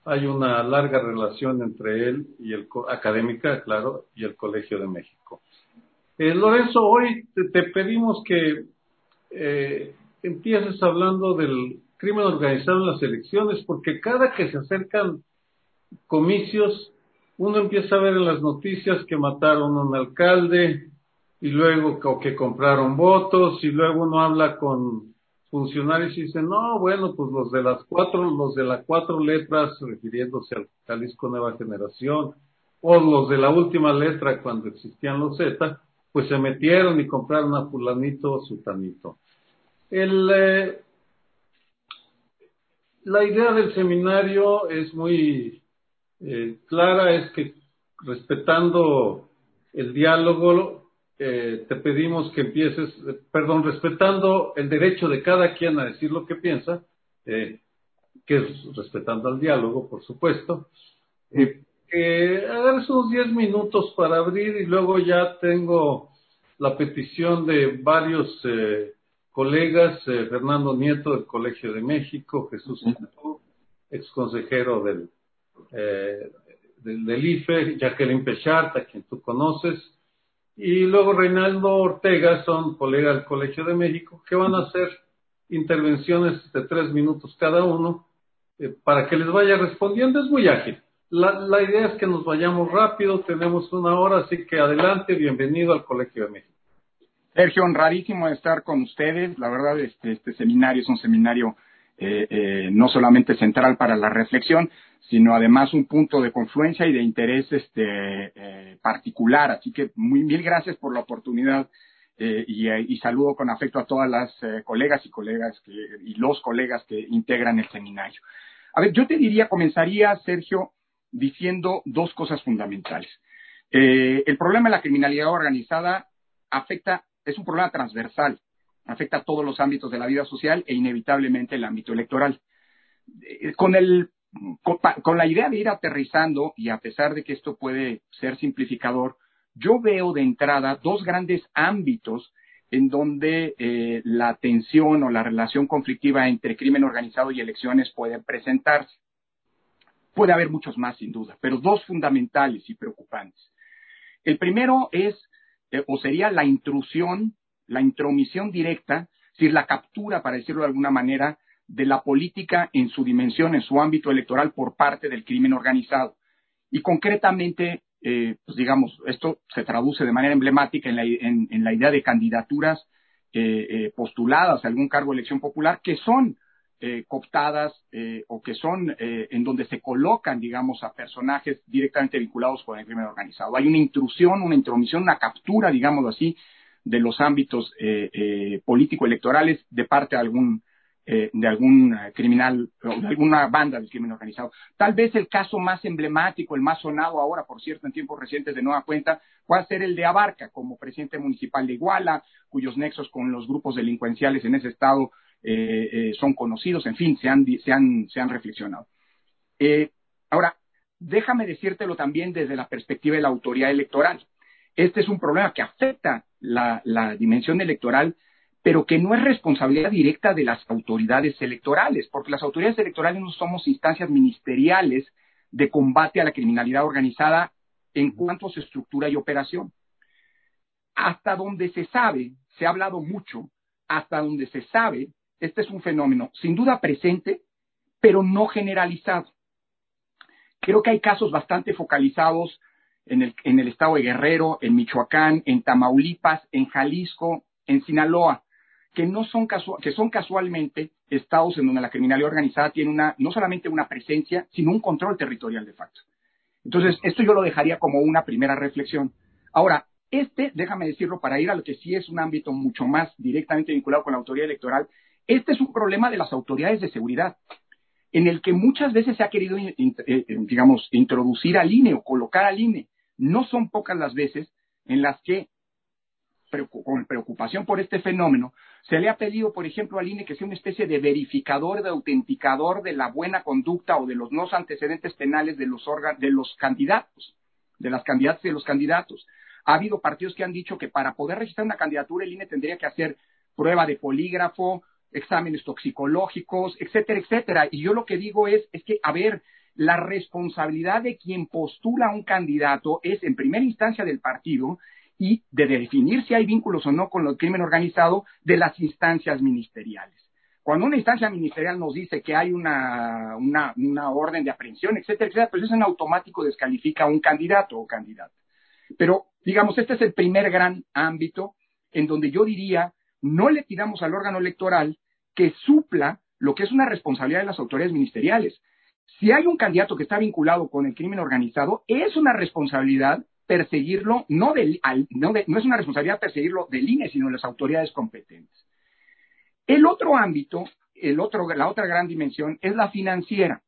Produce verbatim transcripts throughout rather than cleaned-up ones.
hay una larga relación entre él y el académica, claro, y el Colegio de México. Eh, Lorenzo, hoy te, te pedimos que eh, empieces hablando del crimen organizado en las elecciones, porque cada que se acercan comicios, uno empieza a ver en las noticias que mataron a un alcalde y luego o que compraron votos, y luego uno habla con funcionarios y dicen, no, bueno, pues los de las cuatro, los de las cuatro letras, refiriéndose al Jalisco Nueva Generación, o los de la última letra cuando existían los Z, pues se metieron y compraron a fulanito o sutanito. El, eh, la idea del seminario es muy eh, clara, es que respetando el diálogo, eh, te pedimos que empieces, eh, perdón, respetando el derecho de cada quien a decir lo que piensa, eh, que es respetando el diálogo, por supuesto, eh, que agarres unos diez minutos para abrir y luego ya tengo la petición de varios eh, colegas, eh, Fernando Nieto del Colegio de México, Jesús Cantú, ex consejero del, eh, del, del I F E, Jacqueline Pechart, a quien tú conoces, y luego Reinaldo Ortega, son colegas del Colegio de México, que van a hacer intervenciones de tres minutos cada uno, eh, para que les vaya respondiendo. Es muy ágil. La, la idea es que nos vayamos rápido, tenemos una hora, así que adelante, bienvenido al Colegio de México. Sergio, honradísimo de estar con ustedes. La verdad, este, este seminario es un seminario eh, eh, no solamente central para la reflexión, sino además un punto de confluencia y de interés este, eh, particular. Así que muy mil gracias por la oportunidad eh, y, y saludo con afecto a todas las eh, colegas y colegas que, y los colegas que integran el seminario. A ver, yo te diría, comenzaría, Sergio, diciendo dos cosas fundamentales. Eh, el problema de la criminalidad organizada afecta, es un problema transversal, afecta a todos los ámbitos de la vida social e inevitablemente el ámbito electoral. Eh, con, el, con, con la idea de ir aterrizando, y a pesar de que esto puede ser simplificador, yo veo de entrada dos grandes ámbitos en donde eh, la tensión o la relación conflictiva entre crimen organizado y elecciones puede presentarse. Puede haber muchos más, sin duda, pero dos fundamentales y preocupantes. El primero es, eh, o sería la intrusión, la intromisión directa, es decir, la captura, para decirlo de alguna manera, de la política en su dimensión, en su ámbito electoral por parte del crimen organizado. Y concretamente, eh, pues digamos, esto se traduce de manera emblemática en la, en, en la idea de candidaturas eh, eh, postuladas a algún cargo de elección popular que son eh, cooptadas eh, o que son eh, en donde se colocan, digamos, a personajes directamente vinculados con el crimen organizado. Hay una intrusión, una intromisión, una captura, digamos así, de los ámbitos eh, eh, político-electorales de parte de algún Eh, de algún criminal o de alguna banda del crimen organizado. Tal vez el caso más emblemático, el más sonado ahora, por cierto, en tiempos recientes de nueva cuenta, puede ser el de Abarca, como presidente municipal de Iguala, cuyos nexos con los grupos delincuenciales en ese estado eh, eh, son conocidos, en fin, se han, se han, se han reflexionado. Eh, ahora, déjame decírtelo también desde la perspectiva de la autoridad electoral. Este es un problema que afecta la, la dimensión electoral, pero que no es responsabilidad directa de las autoridades electorales, porque las autoridades electorales no somos instancias ministeriales de combate a la criminalidad organizada en cuanto a su estructura y operación. Hasta donde se sabe, se ha hablado mucho, hasta donde se sabe, este es un fenómeno sin duda presente, pero no generalizado. Creo que hay casos bastante focalizados en el, en el estado de Guerrero, en Michoacán, en Tamaulipas, en Jalisco, en Sinaloa, que no son casual, que son casualmente estados en donde la criminalidad organizada tiene una, no solamente una presencia, sino un control territorial de facto. Entonces, esto yo lo dejaría como una primera reflexión. Ahora, este, déjame decirlo para ir a lo que sí es un ámbito mucho más directamente vinculado con la autoridad electoral, este es un problema de las autoridades de seguridad, en el que muchas veces se ha querido, digamos, introducir al I N E o colocar al I N E. No son pocas las veces en las que, con preocupación por este fenómeno, se le ha pedido, por ejemplo, al I N E que sea una especie de verificador, de autenticador de la buena conducta o de los no antecedentes penales de los, de los candidatos, de las candidatas y de los candidatos. Ha habido partidos que han dicho que para poder registrar una candidatura el I N E tendría que hacer prueba de polígrafo, exámenes toxicológicos, etcétera, etcétera. Y yo lo que digo es, es que, a ver, la responsabilidad de quien postula a un candidato es en primera instancia del partido y de definir si hay vínculos o no con el crimen organizado de las instancias ministeriales. Cuando una instancia ministerial nos dice que hay una, una, una orden de aprehensión, etcétera, etcétera, pues eso en automático descalifica a un candidato o candidata. Pero, digamos, este es el primer gran ámbito en donde yo diría, no le pidamos al órgano electoral que supla lo que es una responsabilidad de las autoridades ministeriales. Si hay un candidato que está vinculado con el crimen organizado, es una responsabilidad perseguirlo, no, del, al, no, de, no es una responsabilidad perseguirlo del I N E, sino de las autoridades competentes. El otro ámbito, el otro, la otra gran dimensión es la financiera.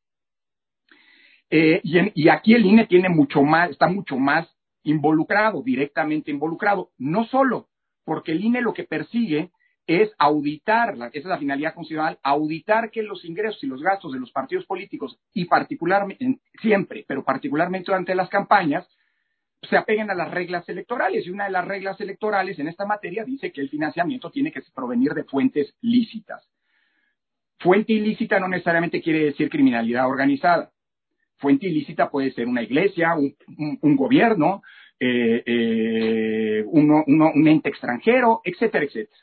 Eh, y, en, y aquí el I N E tiene mucho más, está mucho más involucrado, directamente involucrado. No solo porque el I N E lo que persigue es auditar, esa es la finalidad constitucional, auditar que los ingresos y los gastos de los partidos políticos, y particularmente, siempre, pero particularmente durante las campañas, se apeguen a las reglas electorales. Y una de las reglas electorales en esta materia dice que el financiamiento tiene que provenir de fuentes lícitas. Fuente ilícita no necesariamente quiere decir criminalidad organizada. Fuente ilícita puede ser una iglesia, un, un, un gobierno, eh, eh, uno, uno, un ente extranjero, etcétera, etcétera.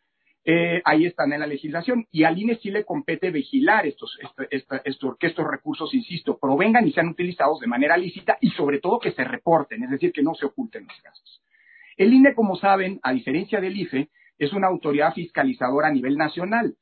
Eh, ahí están en la legislación, y al I N E sí le compete vigilar estos, este, esta, estos, que estos recursos, insisto, provengan y sean utilizados de manera lícita y sobre todo que se reporten, es decir, que no se oculten los gastos. El I N E, como saben, a diferencia del I F E, es una autoridad fiscalizadora a nivel nacional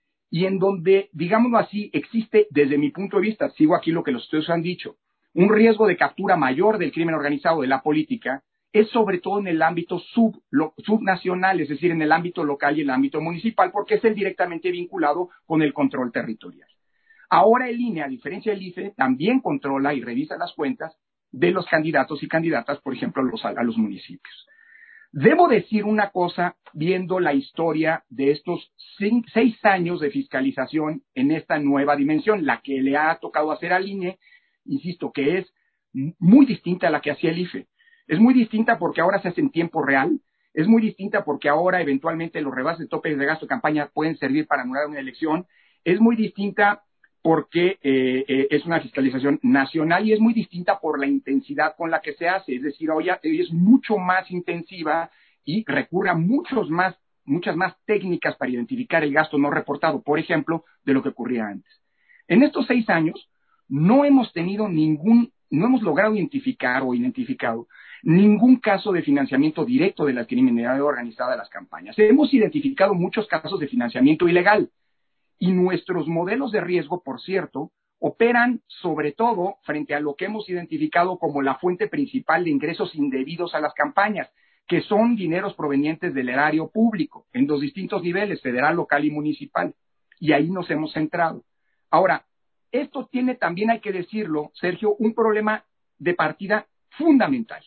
y en donde, digámoslo así, existe, desde mi punto de vista, sigo aquí lo que los estudios han dicho, un riesgo de captura mayor del crimen organizado de la política, es sobre todo en el ámbito sub, lo, subnacional, es decir, en el ámbito local y el ámbito municipal, porque es el directamente vinculado con el control territorial. Ahora el I N E, a diferencia del I F E, también controla y revisa las cuentas de los candidatos y candidatas, por ejemplo, a los, a los municipios. Debo decir una cosa, viendo la historia de estos cinco, seis años de fiscalización en esta nueva dimensión, la que le ha tocado hacer al I N E, insisto, que es muy distinta a la que hacía el I F E. Es muy distinta porque ahora se hace en tiempo real, es muy distinta porque ahora eventualmente los rebases de topes de gasto de campaña pueden servir para anular una elección, es muy distinta porque eh, eh, es una fiscalización nacional y es muy distinta por la intensidad con la que se hace, es decir, hoy, hoy es mucho más intensiva y recurre a muchos más, muchas más técnicas para identificar el gasto no reportado, por ejemplo, de lo que ocurría antes. En estos seis años no hemos tenido ningún, no hemos logrado identificar o identificado ningún caso de financiamiento directo de la criminalidad organizada de las campañas. Hemos identificado muchos casos de financiamiento ilegal y nuestros modelos de riesgo, por cierto, operan sobre todo frente a lo que hemos identificado como la fuente principal de ingresos indebidos a las campañas, que son dineros provenientes del erario público en los distintos niveles, federal, local y municipal. Y ahí nos hemos centrado. Ahora, esto tiene también, hay que decirlo, Sergio, un problema de partida fundamental.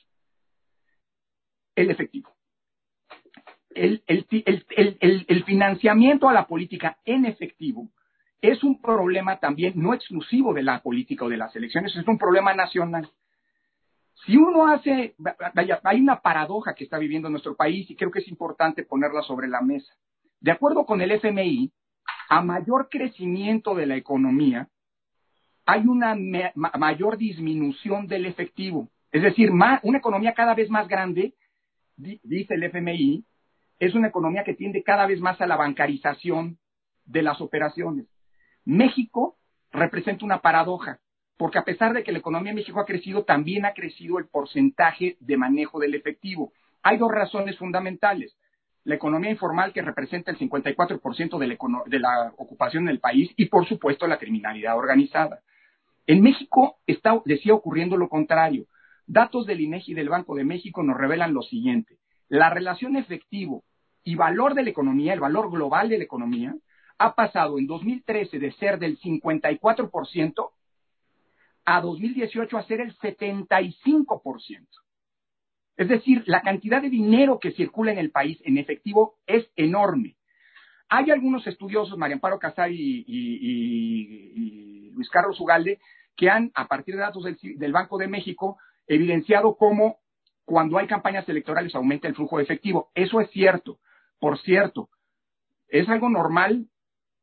El efectivo. El, el, el, el, el financiamiento a la política en efectivo es un problema también no exclusivo de la política o de las elecciones, es un problema nacional. Si uno hace, vaya, hay una paradoja que está viviendo nuestro país y creo que es importante ponerla sobre la mesa. De acuerdo con el F M I, a mayor crecimiento de la economía, hay una me, ma, mayor disminución del efectivo. Es decir, ma, una economía cada vez más grande, di, dice el F M I, es una economía que tiende cada vez más a la bancarización de las operaciones. México representa una paradoja, porque a pesar de que la economía de México ha crecido, también ha crecido el porcentaje de manejo del efectivo. Hay dos razones fundamentales. La economía informal, que representa el cincuenta y cuatro por ciento de la, de la ocupación en el país, y por supuesto la criminalidad organizada. En México está, decía, ocurriendo lo contrario. Datos del INEGI y del Banco de México nos revelan lo siguiente. La relación efectivo y valor de la economía, el valor global de la economía, ha pasado en dos mil trece de ser del cincuenta y cuatro por ciento a dos mil dieciocho a ser el setenta y cinco por ciento. Es decir, la cantidad de dinero que circula en el país en efectivo es enorme. Hay algunos estudiosos, María Amparo Casar y, y, y, y Luis Carlos Ugalde, que han, a partir de datos del, del Banco de México, evidenciado cómo cuando hay campañas electorales aumenta el flujo de efectivo. Eso es cierto. Por cierto, es algo normal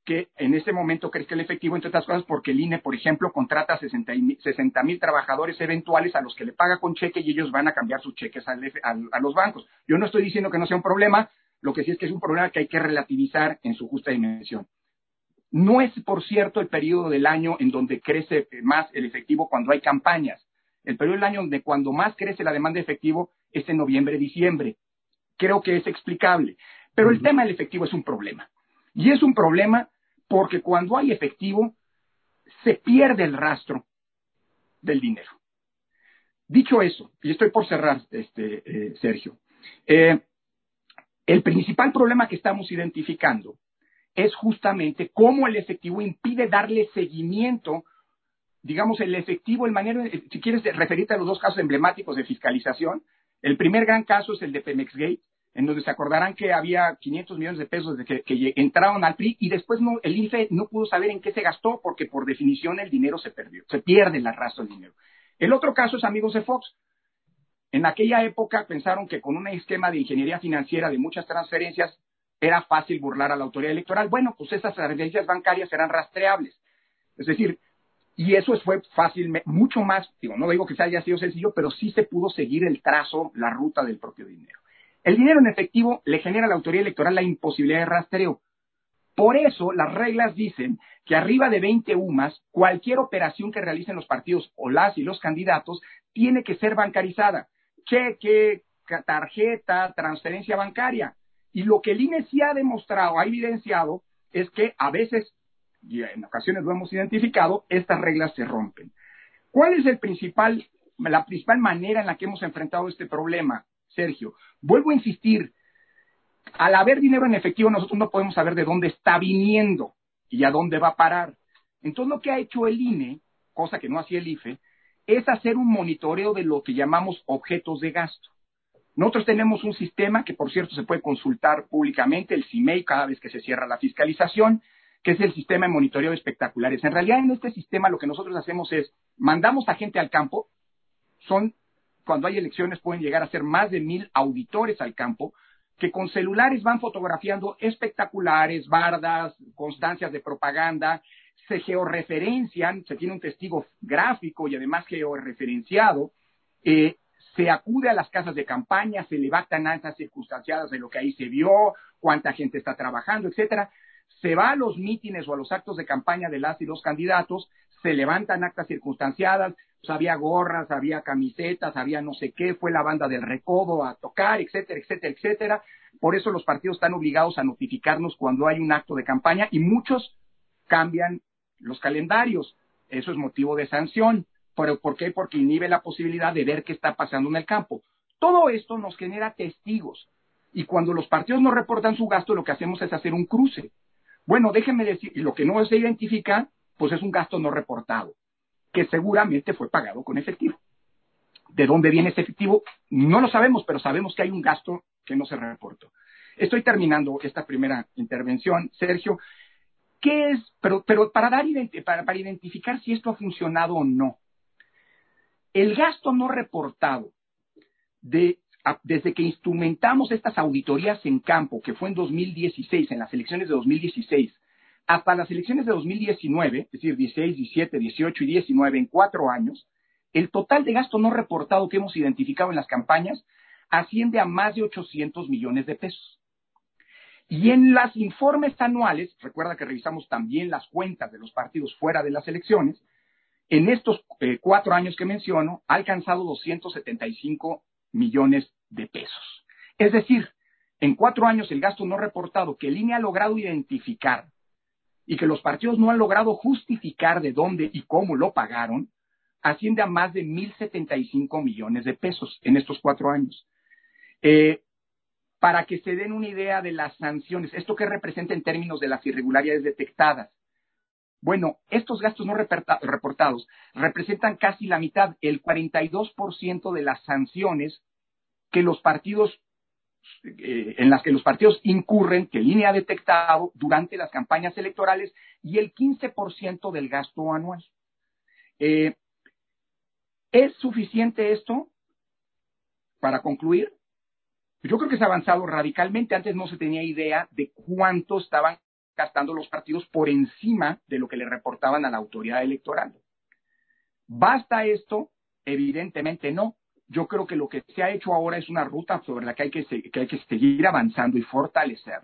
que en ese momento crezca el efectivo, entre otras cosas, porque el I N E, por ejemplo, contrata a sesenta mil trabajadores eventuales a los que le paga con cheque y ellos van a cambiar sus cheques al, al, a los bancos. Yo no estoy diciendo que no sea un problema, lo que sí es que es un problema que hay que relativizar en su justa dimensión. No es, por cierto, el periodo del año en donde crece más el efectivo cuando hay campañas. El periodo del año donde cuando más crece la demanda de efectivo es en noviembre, diciembre. Creo que es explicable. Pero el tema del efectivo es un problema. Y es un problema porque cuando hay efectivo, se pierde el rastro del dinero. Dicho eso, y estoy por cerrar, este, eh, Sergio, eh, el principal problema que estamos identificando es justamente cómo el efectivo impide darle seguimiento, digamos, el efectivo, el manera, si quieres referirte a los dos casos emblemáticos de fiscalización. El primer gran caso es el de Pemex Gate, en donde se acordarán que había quinientos millones de pesos desde que, que entraron al P R I y después no, el I N F E no pudo saber en qué se gastó porque por definición el dinero se perdió, se pierde el rastro del dinero. El otro caso es amigos de Fox. En aquella época pensaron que con un esquema de ingeniería financiera de muchas transferencias era fácil burlar a la autoridad electoral. Bueno, pues esas transferencias bancarias eran rastreables. Es decir, y eso fue fácil, mucho más, digo, no digo que se haya sido sencillo, pero sí se pudo seguir el trazo, la ruta del propio dinero. El dinero en efectivo le genera a la autoridad electoral la imposibilidad de rastreo. Por eso las reglas dicen que arriba de veinte U M A S, cualquier operación que realicen los partidos o las y los candidatos tiene que ser bancarizada. Cheque, tarjeta, transferencia bancaria. Y lo que el I N E sí ha demostrado, ha evidenciado, es que a veces, y en ocasiones lo hemos identificado, estas reglas se rompen. ¿Cuál es el principal, la principal manera en la que hemos enfrentado este problema, Sergio? Vuelvo a insistir, al haber dinero en efectivo nosotros no podemos saber de dónde está viniendo y a dónde va a parar. Entonces lo que ha hecho el I N E, cosa que no hacía el I F E, es hacer un monitoreo de lo que llamamos objetos de gasto. Nosotros tenemos un sistema que, por cierto, se puede consultar públicamente, el C I M E I, cada vez que se cierra la fiscalización, que es el sistema de monitoreo de espectaculares. En realidad, en este sistema lo que nosotros hacemos es, mandamos a gente al campo, son, cuando hay elecciones pueden llegar a ser más de mil auditores al campo, que con celulares van fotografiando espectaculares, bardas, constancias de propaganda, se georreferencian, se tiene un testigo gráfico y además georreferenciado, eh, se acude a las casas de campaña, se levantan actas circunstanciadas de lo que ahí se vio, cuánta gente está trabajando, etcétera. Se va a los mítines o a los actos de campaña de las y los candidatos, se levantan actas circunstanciadas, pues había gorras, había camisetas, había no sé qué, fue la banda del Recodo a tocar, etcétera, etcétera, etcétera. Por eso los partidos están obligados a notificarnos cuando hay un acto de campaña y muchos cambian los calendarios. Eso es motivo de sanción. ¿Pero por qué? Porque inhibe la posibilidad de ver qué está pasando en el campo. Todo esto nos genera testigos. Y cuando los partidos no reportan su gasto, lo que hacemos es hacer un cruce. Bueno, déjenme decir, y lo que no se identifica, pues es un gasto no reportado, que seguramente fue pagado con efectivo. ¿De dónde viene ese efectivo? No lo sabemos, pero sabemos que hay un gasto que no se reportó. Estoy terminando esta primera intervención, Sergio. ¿Qué es? Pero, pero para, dar, para, para identificar si esto ha funcionado o no. El gasto no reportado, de, a, desde que instrumentamos estas auditorías en campo, que fue en dos mil dieciséis, en las elecciones de dos mil dieciséis, hasta las elecciones de dos mil diecinueve, es decir, dieciséis, diecisiete, dieciocho y diecinueve, en cuatro años, el total de gasto no reportado que hemos identificado en las campañas asciende a más de ochocientos millones de pesos. Y en los informes anuales, recuerda que revisamos también las cuentas de los partidos fuera de las elecciones, en estos eh, cuatro años que menciono, ha alcanzado doscientos setenta y cinco millones de pesos. Es decir, en cuatro años el gasto no reportado que el I N E ha logrado identificar y que los partidos no han logrado justificar de dónde y cómo lo pagaron, asciende a más de mil setenta y cinco millones de pesos en estos cuatro años. Eh, para que se den una idea de las sanciones, ¿esto qué representa en términos de las irregularidades detectadas? Bueno, estos gastos no reportados representan casi la mitad, el cuarenta y dos por ciento de las sanciones que los partidos, eh, en las que los partidos incurren, que el I N E ha detectado durante las campañas electorales, y el quince por ciento del gasto anual. Eh, ¿Es suficiente esto para concluir? Yo creo que se ha avanzado radicalmente. Antes no se tenía idea de cuánto estaban gastando los partidos por encima de lo que le reportaban a la autoridad electoral. ¿Basta esto? Evidentemente no. Yo creo que lo que se ha hecho ahora es una ruta sobre la que hay que, que, hay que seguir avanzando y fortalecer.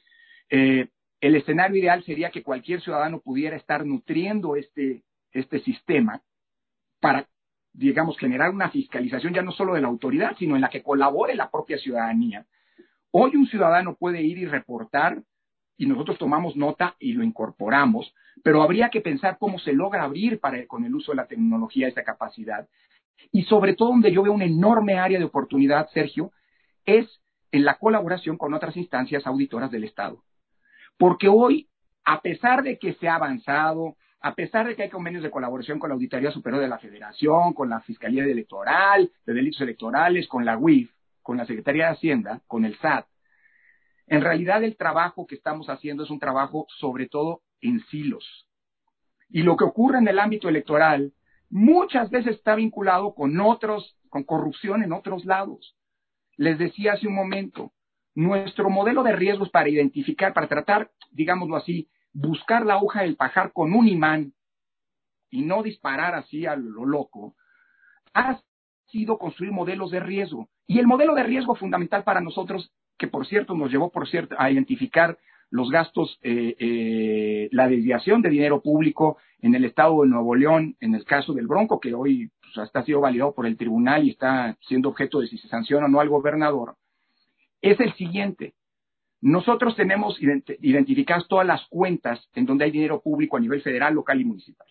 Eh, el escenario ideal sería que cualquier ciudadano pudiera estar nutriendo este, este sistema para, digamos, generar una fiscalización ya no solo de la autoridad, sino en la que colabore la propia ciudadanía. Hoy un ciudadano puede ir y reportar y nosotros tomamos nota y lo incorporamos, pero habría que pensar cómo se logra abrir para, con el uso de la tecnología esa capacidad. Y sobre todo donde yo veo una enorme área de oportunidad, Sergio, es en la colaboración con otras instancias auditoras del Estado. Porque hoy, a pesar de que se ha avanzado, a pesar de que hay convenios de colaboración con la Auditoría Superior de la Federación, con la Fiscalía Electoral, de Delitos Electorales, con la U I F, con la Secretaría de Hacienda, con el S A T, en realidad el trabajo que estamos haciendo es un trabajo sobre todo en silos. Y lo que ocurre en el ámbito electoral muchas veces está vinculado con otros, con corrupción en otros lados. Les decía hace un momento, nuestro modelo de riesgos para identificar, para tratar, digámoslo así, buscar la aguja del pajar con un imán y no disparar así a lo loco, ha sido construir modelos de riesgo. Y el modelo de riesgo fundamental para nosotros, que por cierto nos llevó por cierto a identificar los gastos, eh, eh, la desviación de dinero público en el estado de Nuevo León, en el caso del Bronco, que hoy pues, hasta ha sido validado por el tribunal y está siendo objeto de si se sanciona o no al gobernador, es el siguiente. Nosotros tenemos ident- identificadas todas las cuentas en donde hay dinero público a nivel federal, local y municipal.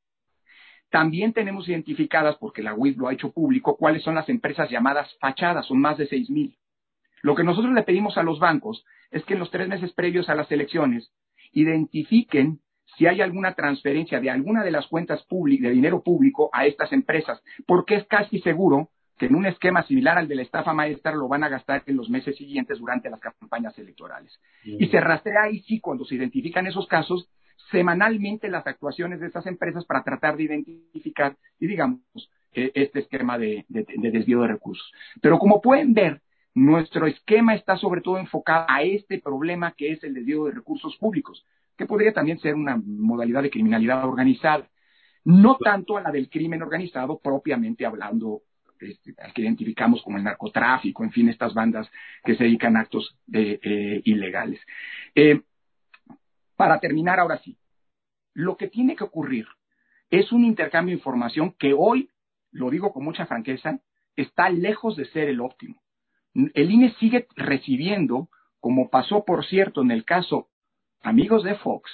También tenemos identificadas, porque la U I F lo ha hecho público, cuáles son las empresas llamadas fachadas, son más de seis mil. Lo que nosotros le pedimos a los bancos es que en los tres meses previos a las elecciones identifiquen si hay alguna transferencia de alguna de las cuentas públicas, de dinero público a estas empresas, porque es casi seguro que en un esquema similar al de la estafa maestra lo van a gastar en los meses siguientes durante las campañas electorales. Uh-huh. Y se rastrea ahí sí, cuando se identifican esos casos, semanalmente las actuaciones de estas empresas para tratar de identificar y digamos eh, este esquema de, de, de desvío de recursos. Pero como pueden ver, nuestro esquema está sobre todo enfocado a este problema que es el desvío de recursos públicos, que podría también ser una modalidad de criminalidad organizada, no tanto a la del crimen organizado propiamente hablando, este, que identificamos como el narcotráfico, en fin, estas bandas que se dedican a actos de, eh, ilegales. Eh, para terminar ahora sí, lo que tiene que ocurrir es un intercambio de información que hoy, lo digo con mucha franqueza, está lejos de ser el óptimo. El I N E sigue recibiendo, como pasó por cierto en el caso Amigos de Fox,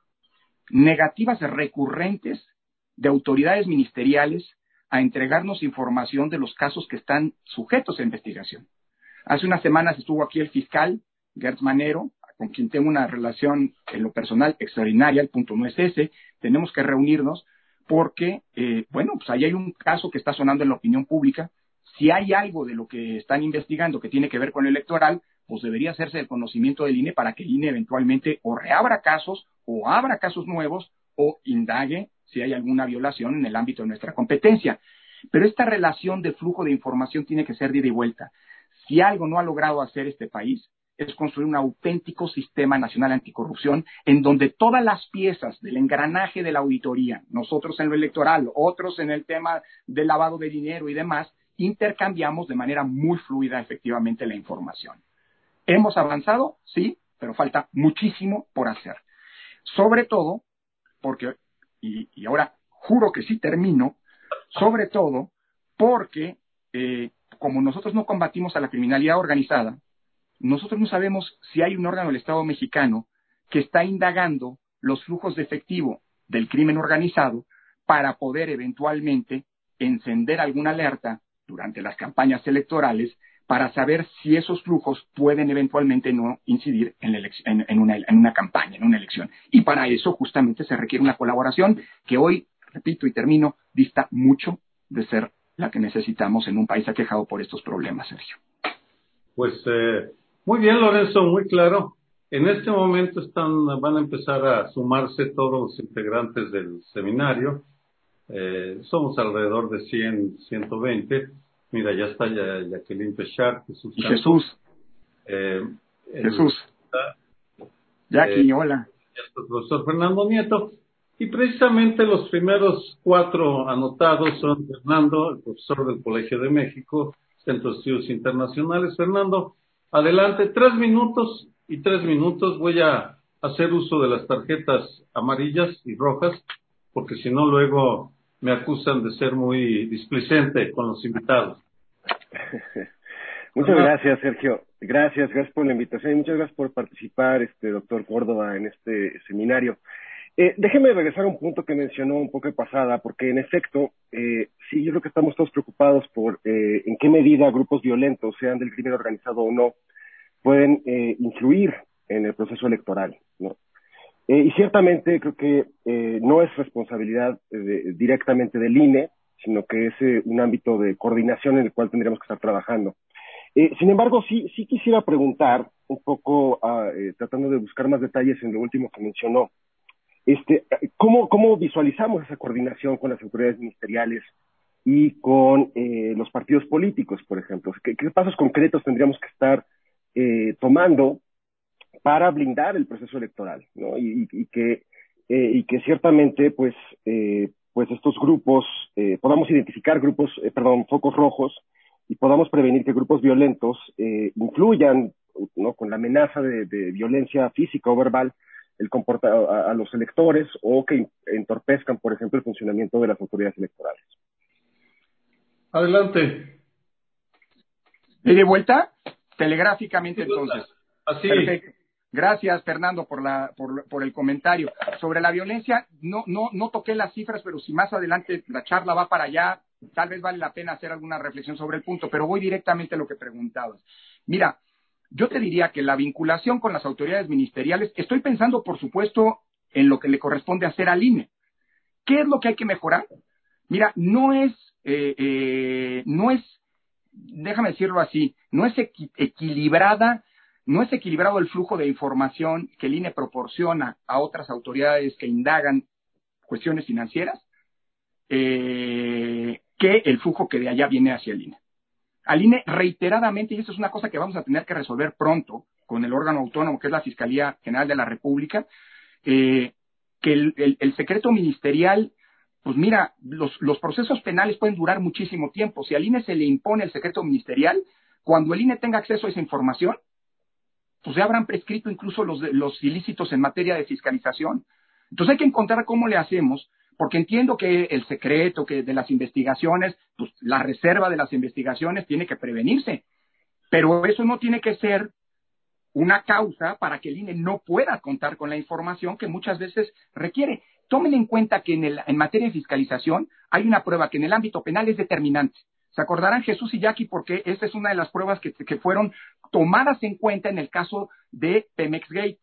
negativas recurrentes de autoridades ministeriales a entregarnos información de los casos que están sujetos a investigación. Hace unas semanas estuvo aquí el fiscal Gertz Manero, con quien tengo una relación en lo personal extraordinaria, el punto no es ese, tenemos que reunirnos porque, eh, bueno, pues ahí hay un caso que está sonando en la opinión pública. Si hay algo de lo que están investigando que tiene que ver con el electoral, pues debería hacerse el conocimiento del I N E para que el I N E eventualmente o reabra casos o abra casos nuevos o indague si hay alguna violación en el ámbito de nuestra competencia. Pero esta relación de flujo de información tiene que ser de ida y vuelta. Si algo no ha logrado hacer este país es construir un auténtico sistema nacional anticorrupción en donde todas las piezas del engranaje de la auditoría, nosotros en lo electoral, otros en el tema del lavado de dinero y demás, intercambiamos de manera muy fluida efectivamente la información. ¿Hemos avanzado? Sí, pero falta muchísimo por hacer. Sobre todo, porque, y, y ahora juro que sí termino, sobre todo porque eh, como nosotros no combatimos a la criminalidad organizada, nosotros no sabemos si hay un órgano del Estado mexicano que está indagando los flujos de efectivo del crimen organizado para poder eventualmente encender alguna alerta durante las campañas electorales para saber si esos flujos pueden eventualmente no incidir en, la en, en, una, en una campaña, en una elección. Y para eso justamente se requiere una colaboración que hoy, repito y termino, dista mucho de ser la que necesitamos en un país aquejado por estos problemas, Sergio. Pues eh, muy bien, Lorenzo, muy claro. En este momento están, van a empezar a sumarse todos los integrantes del seminario. Eh, somos alrededor de cien, ciento veinte. Mira, ya está ya, Jacqueline Pechard, Jesús y Campos. Jesús. Eh, Jesús. El, Jackie, eh, hola. el profesor Fernando Nieto, y precisamente los primeros cuatro anotados son Fernando, el profesor del Colegio de México, Centro de Estudios Internacionales. Fernando, adelante, tres minutos y tres minutos. Voy a hacer uso de las tarjetas amarillas y rojas, porque si no luego me acusan de ser muy displicente con los invitados. Muchas gracias, Sergio. Gracias, gracias por la invitación y muchas gracias por participar, este doctor Córdoba, en este seminario. Eh, déjeme regresar a un punto que mencionó un poco de pasada, porque en efecto, eh, sí, yo creo que estamos todos preocupados por eh, en qué medida grupos violentos, sean del crimen organizado o no, pueden eh, influir en el proceso electoral, ¿no? Eh, y ciertamente creo que eh, no es responsabilidad eh, de, directamente del I N E, sino que es eh, un ámbito de coordinación en el cual tendríamos que estar trabajando. Eh, sin embargo, sí, sí quisiera preguntar un poco, uh, eh, tratando de buscar más detalles en lo último que mencionó, este, ¿cómo, cómo visualizamos esa coordinación con las autoridades ministeriales y con eh, los partidos políticos, por ejemplo? ¿Qué, qué pasos concretos tendríamos que estar eh, tomando para blindar el proceso electoral, ¿no? Y, y, y que eh, y que ciertamente, pues, eh, pues estos grupos eh, podamos identificar grupos, eh, perdón, focos rojos, y podamos prevenir que grupos violentos eh, influyan, ¿no?, con la amenaza de, de violencia física o verbal el comporta a, a los electores, o que entorpezcan, por ejemplo, el funcionamiento de las autoridades electorales. Adelante. ¿Y de vuelta? Telegráficamente, entonces. Así. Perfecto. Gracias, Fernando, por la por, por el comentario. Sobre la violencia, no no no toqué las cifras, pero si más adelante la charla va para allá, tal vez vale la pena hacer alguna reflexión sobre el punto, pero voy directamente a lo que preguntabas. Mira, yo te diría que la vinculación con las autoridades ministeriales, estoy pensando, por supuesto, en lo que le corresponde hacer al I N E. ¿Qué es lo que hay que mejorar? Mira, no es, eh, eh, no es, déjame decirlo así, no es equi equilibrada, no es equilibrado el flujo de información que el I N E proporciona a otras autoridades que indagan cuestiones financieras, eh, que el flujo que de allá viene hacia el I N E. Al I N E reiteradamente, y esto es una cosa que vamos a tener que resolver pronto con el órgano autónomo que es la Fiscalía General de la República, eh, que el, el, el secreto ministerial, pues mira, los, los procesos penales pueden durar muchísimo tiempo. Si al I N E se le impone el secreto ministerial, cuando el I N E tenga acceso a esa información, pues ya habrán prescrito incluso los, los ilícitos en materia de fiscalización. Entonces hay que encontrar cómo le hacemos, porque entiendo que el secreto que de las investigaciones, pues la reserva de las investigaciones tiene que prevenirse, pero eso no tiene que ser una causa para que el I N E no pueda contar con la información que muchas veces requiere. Tomen en cuenta que en, el, en materia de fiscalización hay una prueba que en el ámbito penal es determinante. Se acordarán Jesús y Jackie porque esta es una de las pruebas que, que fueron tomadas en cuenta en el caso de Pemex Gate.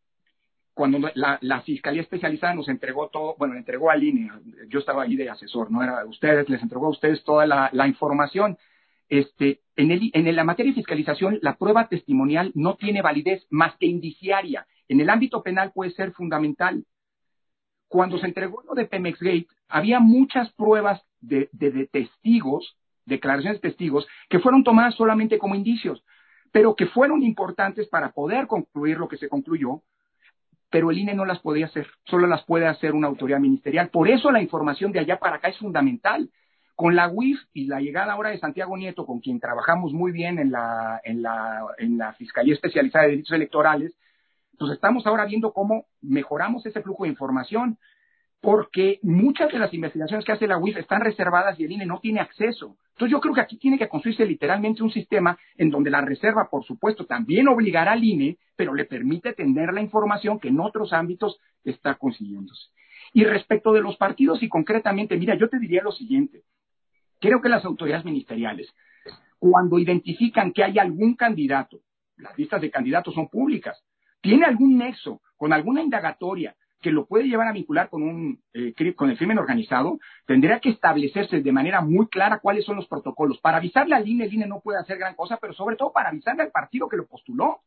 Cuando la, la Fiscalía Especializada nos entregó todo, bueno, le entregó al I N E, yo estaba ahí de asesor, no era de ustedes, les entregó a ustedes toda la, la información. Este, en, el, en la materia de fiscalización, la prueba testimonial no tiene validez más que indiciaria. En el ámbito penal puede ser fundamental. Cuando se entregó lo de Pemex Gate, había muchas pruebas de, de, de testigos, declaraciones de testigos, que fueron tomadas solamente como indicios, pero que fueron importantes para poder concluir lo que se concluyó, pero el I N E no las podía hacer, solo las puede hacer una autoridad ministerial. Por eso la información de allá para acá es fundamental. Con la U I F y la llegada ahora de Santiago Nieto, con quien trabajamos muy bien en la, en la, en la Fiscalía Especializada de Delitos Electorales, pues estamos ahora viendo cómo mejoramos ese flujo de información, porque muchas de las investigaciones que hace la U I F están reservadas y el I N E no tiene acceso. Entonces yo creo que aquí tiene que construirse literalmente un sistema en donde la reserva, por supuesto, también obligará al I N E, pero le permite tener la información que en otros ámbitos está consiguiéndose. Y respecto de los partidos y concretamente, mira, yo te diría lo siguiente. Creo que las autoridades ministeriales, cuando identifican que hay algún candidato, las listas de candidatos son públicas, tiene algún nexo con alguna indagatoria que lo puede llevar a vincular con, un, eh, con el crimen organizado, tendría que establecerse de manera muy clara cuáles son los protocolos. Para avisarle al I N E, el I N E no puede hacer gran cosa, pero sobre todo para avisarle al partido que lo postuló.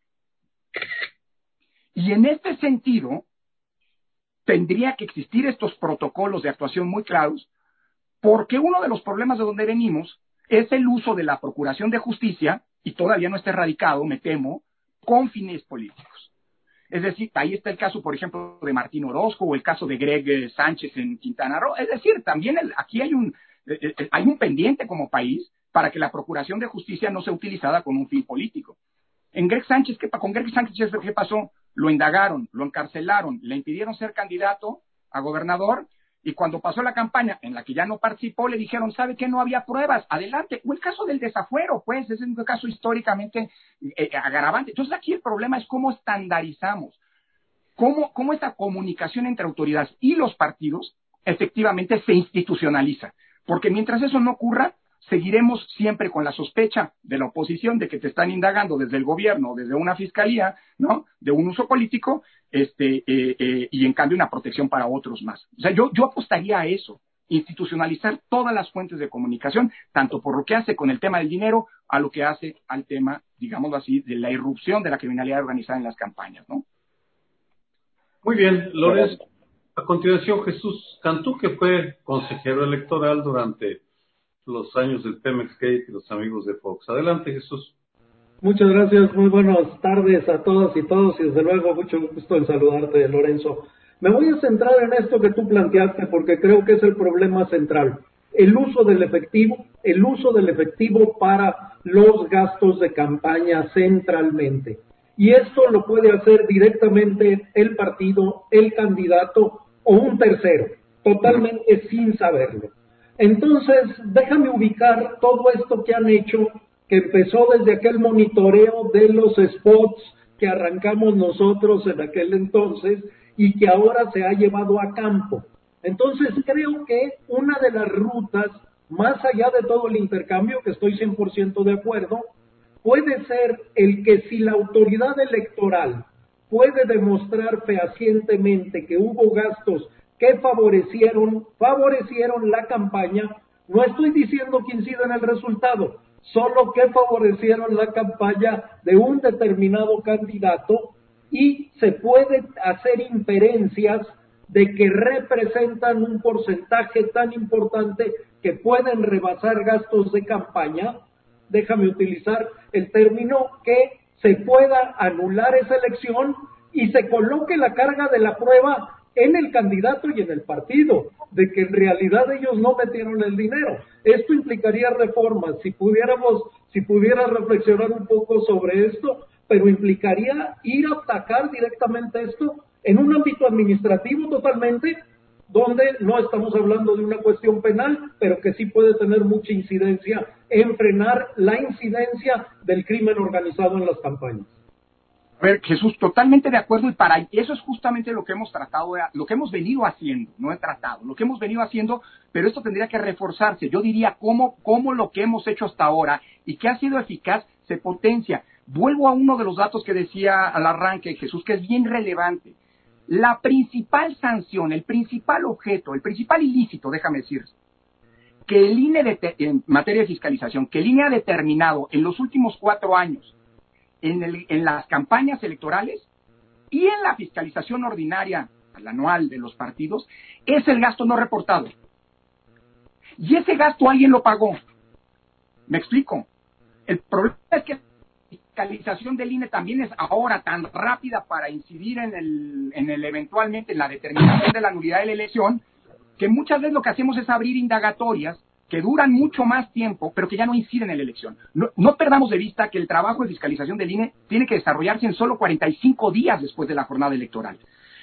Y en este sentido, tendría que existir estos protocolos de actuación muy claros, porque uno de los problemas de donde venimos es el uso de la procuración de justicia, y todavía no está erradicado, me temo, con fines políticos. Es decir, ahí está el caso, por ejemplo, de Martín Orozco o el caso de Greg eh, Sánchez en Quintana Roo. Es decir, también el, aquí hay un, eh, eh, hay un pendiente como país para que la Procuración de Justicia no sea utilizada con un fin político. En Greg Sánchez, ¿qué, con Greg Sánchez, ¿qué pasó? Lo indagaron, lo encarcelaron, le impidieron ser candidato a gobernador, y cuando pasó la campaña en la que ya no participó, le dijeron, ¿sabe qué? No había pruebas, adelante. O el caso del desafuero, pues, es un caso históricamente eh, agravante. Entonces aquí el problema es cómo estandarizamos, cómo, cómo esta comunicación entre autoridades y los partidos efectivamente se institucionaliza. Porque mientras eso no ocurra, seguiremos siempre con la sospecha de la oposición de que te están indagando desde el gobierno, desde una fiscalía, ¿no? De un uso político, este, eh, eh, y en cambio una protección para otros más. O sea, yo, yo apostaría a eso, institucionalizar todas las fuentes de comunicación, tanto por lo que hace con el tema del dinero, a lo que hace al tema, digámoslo así, de la irrupción de la criminalidad organizada en las campañas, ¿no? Muy bien, Lorenzo. A continuación, Jesús Cantú, que fue consejero electoral durante los años del Pemex Gate y los amigos de Fox. Adelante, Jesús. Muchas gracias, muy buenas tardes a todas y todos, y desde luego mucho gusto en saludarte, Lorenzo. Me voy a centrar en esto que tú planteaste porque creo que es el problema central. El uso del efectivo, el uso del efectivo para los gastos de campaña centralmente. Y esto lo puede hacer directamente el partido, el candidato o un tercero, totalmente sin saberlo. Entonces, déjame ubicar todo esto que han hecho, que empezó desde aquel monitoreo de los spots que arrancamos nosotros en aquel entonces y que ahora se ha llevado a campo. Entonces, creo que una de las rutas, más allá de todo el intercambio, que estoy cien por ciento de acuerdo, puede ser el que si la autoridad electoral puede demostrar fehacientemente que hubo gastos que favorecieron, favorecieron la campaña, no estoy diciendo que incida en el resultado, solo que favorecieron la campaña de un determinado candidato y se puede hacer inferencias de que representan un porcentaje tan importante que pueden rebasar gastos de campaña, déjame utilizar el término, que se pueda anular esa elección y se coloque la carga de la prueba en el candidato y en el partido, de que en realidad ellos no metieron el dinero. Esto implicaría reformas, si pudiéramos, si pudiera reflexionar un poco sobre esto, pero implicaría ir a atacar directamente esto en un ámbito administrativo totalmente, donde no estamos hablando de una cuestión penal, pero que sí puede tener mucha incidencia en frenar la incidencia del crimen organizado en las campañas. A ver, Jesús, totalmente de acuerdo, y para eso es justamente lo que hemos tratado, lo que hemos venido haciendo, no he tratado, lo que hemos venido haciendo, pero esto tendría que reforzarse. Yo diría cómo, cómo lo que hemos hecho hasta ahora y que ha sido eficaz se potencia. Vuelvo a uno de los datos que decía al arranque, Jesús, que es bien relevante. La principal sanción, el principal objeto, el principal ilícito, déjame decir, que el I N E, de, en materia de fiscalización, que el I N E ha determinado en los últimos cuatro años, En, el, en las campañas electorales y en la fiscalización ordinaria, la anual de los partidos, es el gasto no reportado. Y ese gasto alguien lo pagó. ¿Me explico? El problema es que la fiscalización del I N E también es ahora tan rápida para incidir en el, en el eventualmente en la determinación de la nulidad de la elección, que muchas veces lo que hacemos es abrir indagatorias que duran mucho más tiempo, pero que ya no inciden en la elección. No, no perdamos de vista que el trabajo de fiscalización del I N E tiene que desarrollarse en solo cuarenta y cinco días después de la jornada electoral.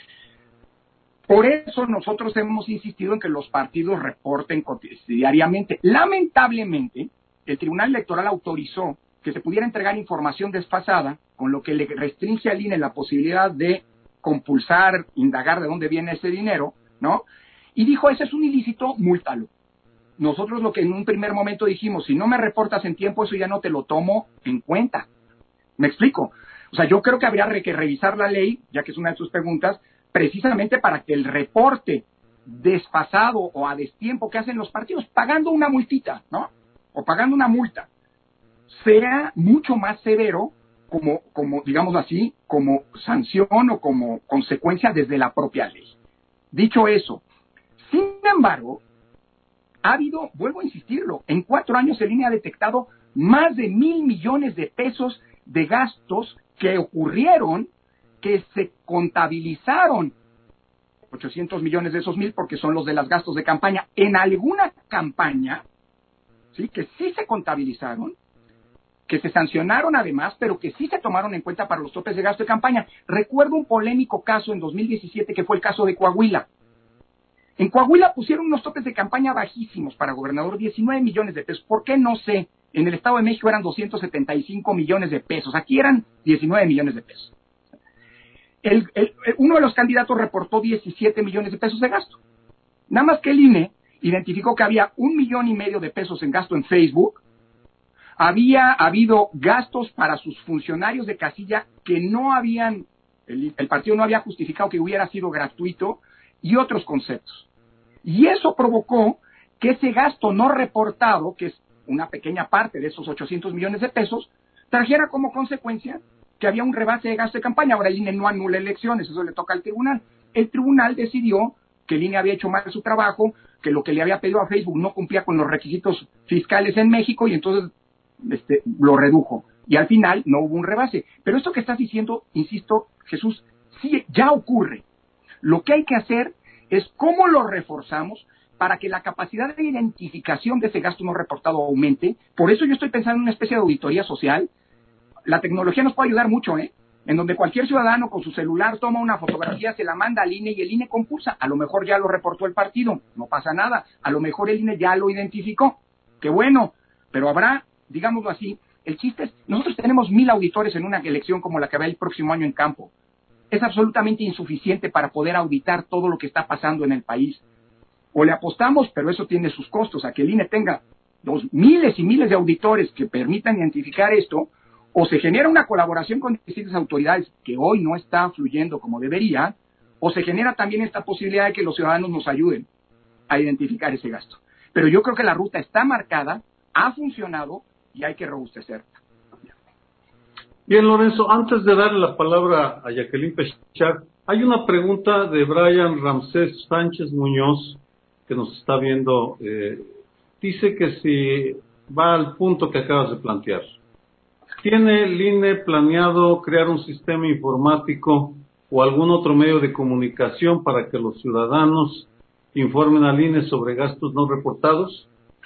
Por eso nosotros hemos insistido en que los partidos reporten diariamente. Lamentablemente, el Tribunal Electoral autorizó que se pudiera entregar información desfasada, con lo que le restringe al I N E la posibilidad de compulsar, indagar de dónde viene ese dinero, ¿no? Y dijo, ese es un ilícito, múltalo. Nosotros lo que en un primer momento dijimos, si no me reportas en tiempo, eso ya no te lo tomo en cuenta. ¿Me explico? O sea, yo creo que habría que revisar la ley, ya que es una de sus preguntas, precisamente para que el reporte desfasado o a destiempo que hacen los partidos, pagando una multita, ¿no? O pagando una multa, sea mucho más severo como, como digamos así, como sanción o como consecuencia desde la propia ley. Dicho eso, sin embargo, ha habido, vuelvo a insistirlo, en cuatro años el I N E ha detectado más de mil millones de pesos de gastos que ocurrieron que se contabilizaron ochocientos millones de esos mil porque son los de los gastos de campaña en alguna campaña, ¿sí? Que sí se contabilizaron, que se sancionaron además, pero que sí se tomaron en cuenta para los topes de gasto de campaña. Recuerdo un polémico caso en dos mil diecisiete que fue el caso de Coahuila. En Coahuila pusieron unos topes de campaña bajísimos para gobernador, diecinueve millones de pesos. ¿Por qué? No sé. En el Estado de México eran doscientos setenta y cinco millones de pesos. Aquí eran diecinueve millones de pesos. El, el, uno de los candidatos reportó diecisiete millones de pesos de gasto. Nada más que el I N E identificó que había un millón y medio de pesos en gasto en Facebook. Había habido gastos para sus funcionarios de casilla que no habían, el, el partido no había justificado que hubiera sido gratuito y otros conceptos. Y eso provocó que ese gasto no reportado, que es una pequeña parte de esos ochocientos millones de pesos, trajera como consecuencia que había un rebase de gasto de campaña. Ahora el I N E no anula elecciones, eso le toca al tribunal. El tribunal decidió que el I N E había hecho mal su trabajo, que lo que le había pedido a Facebook no cumplía con los requisitos fiscales en México y entonces este, lo redujo. Y al final no hubo un rebase. Pero esto que estás diciendo, insisto, Jesús, sí ya ocurre. Lo que hay que hacer es cómo lo reforzamos para que la capacidad de identificación de ese gasto no reportado aumente. Por eso yo estoy pensando en una especie de auditoría social. La tecnología nos puede ayudar mucho, ¿eh? En donde cualquier ciudadano con su celular toma una fotografía, se la manda al I N E y el I N E compulsa. A lo mejor ya lo reportó el partido, no pasa nada. A lo mejor el I N E ya lo identificó. Qué bueno, pero habrá, digámoslo así, el chiste es, nosotros tenemos mil auditores en una elección como la que va el próximo año en campo. Es absolutamente insuficiente para poder auditar todo lo que está pasando en el país. O le apostamos, pero eso tiene sus costos, a que el I N E tenga los miles y miles de auditores que permitan identificar esto, o se genera una colaboración con distintas autoridades que hoy no está fluyendo como debería, o se genera también esta posibilidad de que los ciudadanos nos ayuden a identificar ese gasto. Pero yo creo que la ruta está marcada, ha funcionado y hay que robustecerla. Bien, Lorenzo, antes de darle la palabra a Jacqueline Pechar, hay una pregunta de Brian Ramsés Sánchez Muñoz, que nos está viendo. Eh, dice que si va al punto que acabas de plantear, ¿tiene el I N E planeado crear un sistema informático o algún otro medio de comunicación para que los ciudadanos informen al I N E sobre gastos no reportados?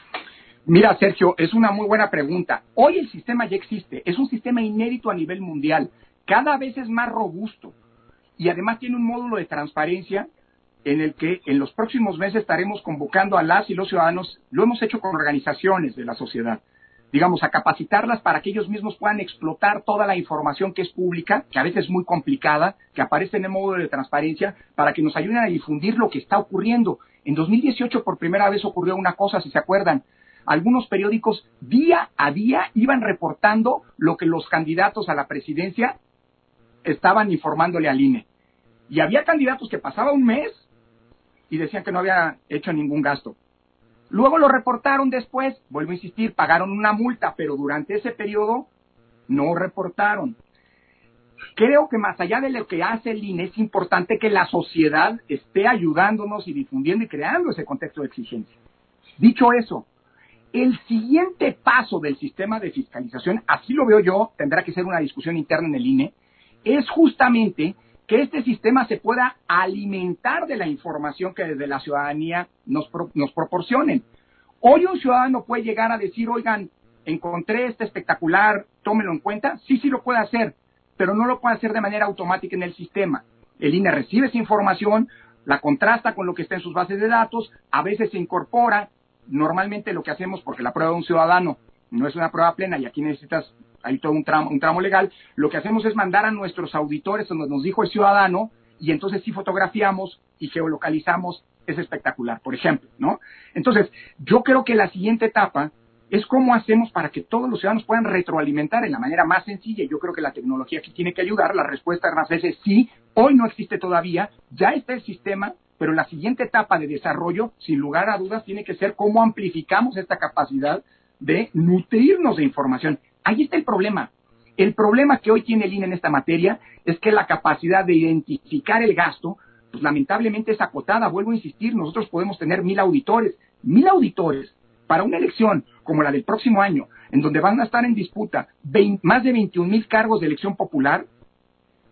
Mira, Sergio, es una muy buena pregunta. Hoy el sistema ya existe, es un sistema inédito a nivel mundial, cada vez es más robusto y además tiene un módulo de transparencia en el que en los próximos meses estaremos convocando a las y los ciudadanos, lo hemos hecho con organizaciones de la sociedad, digamos, a capacitarlas para que ellos mismos puedan explotar toda la información que es pública, que a veces es muy complicada, que aparece en el módulo de transparencia, para que nos ayuden a difundir lo que está ocurriendo. En dos mil dieciocho por primera vez ocurrió una cosa, si se acuerdan. Algunos periódicos día a día iban reportando lo que los candidatos a la presidencia estaban informándole al I N E. Y había candidatos que pasaba un mes y decían que no había hecho ningún gasto. Luego lo reportaron después, vuelvo a insistir, pagaron una multa, pero durante ese periodo no reportaron. Creo que más allá de lo que hace el I N E, es importante que la sociedad esté ayudándonos y difundiendo y creando ese contexto de exigencia. Dicho eso, el siguiente paso del sistema de fiscalización, así lo veo yo, tendrá que ser una discusión interna en el I N E, es justamente que este sistema se pueda alimentar de la información que desde la ciudadanía nos, pro, nos proporcionen. Hoy un ciudadano puede llegar a decir, oigan, encontré este espectacular, tómelo en cuenta. Sí, sí lo puede hacer, pero no lo puede hacer de manera automática en el sistema. El I N E recibe esa información, la contrasta con lo que está en sus bases de datos, a veces se incorpora. Normalmente lo que hacemos, porque la prueba de un ciudadano no es una prueba plena y aquí necesitas, hay todo un tramo, un tramo legal, lo que hacemos es mandar a nuestros auditores donde nos dijo el ciudadano y entonces sí fotografiamos y geolocalizamos ese espectacular, por ejemplo, ¿no? Entonces, yo creo que la siguiente etapa es cómo hacemos para que todos los ciudadanos puedan retroalimentar en la manera más sencilla. Yo creo que la tecnología aquí tiene que ayudar. La respuesta es sí, hoy no existe todavía, ya está el sistema, pero la siguiente etapa de desarrollo, sin lugar a dudas, tiene que ser cómo amplificamos esta capacidad de nutrirnos de información. Ahí está el problema. El problema que hoy tiene el I N E en esta materia es que la capacidad de identificar el gasto, pues lamentablemente es acotada. Vuelvo a insistir, nosotros podemos tener mil auditores. Mil auditores para una elección como la del próximo año, en donde van a estar en disputa veinte, más de veintiún mil cargos de elección popular,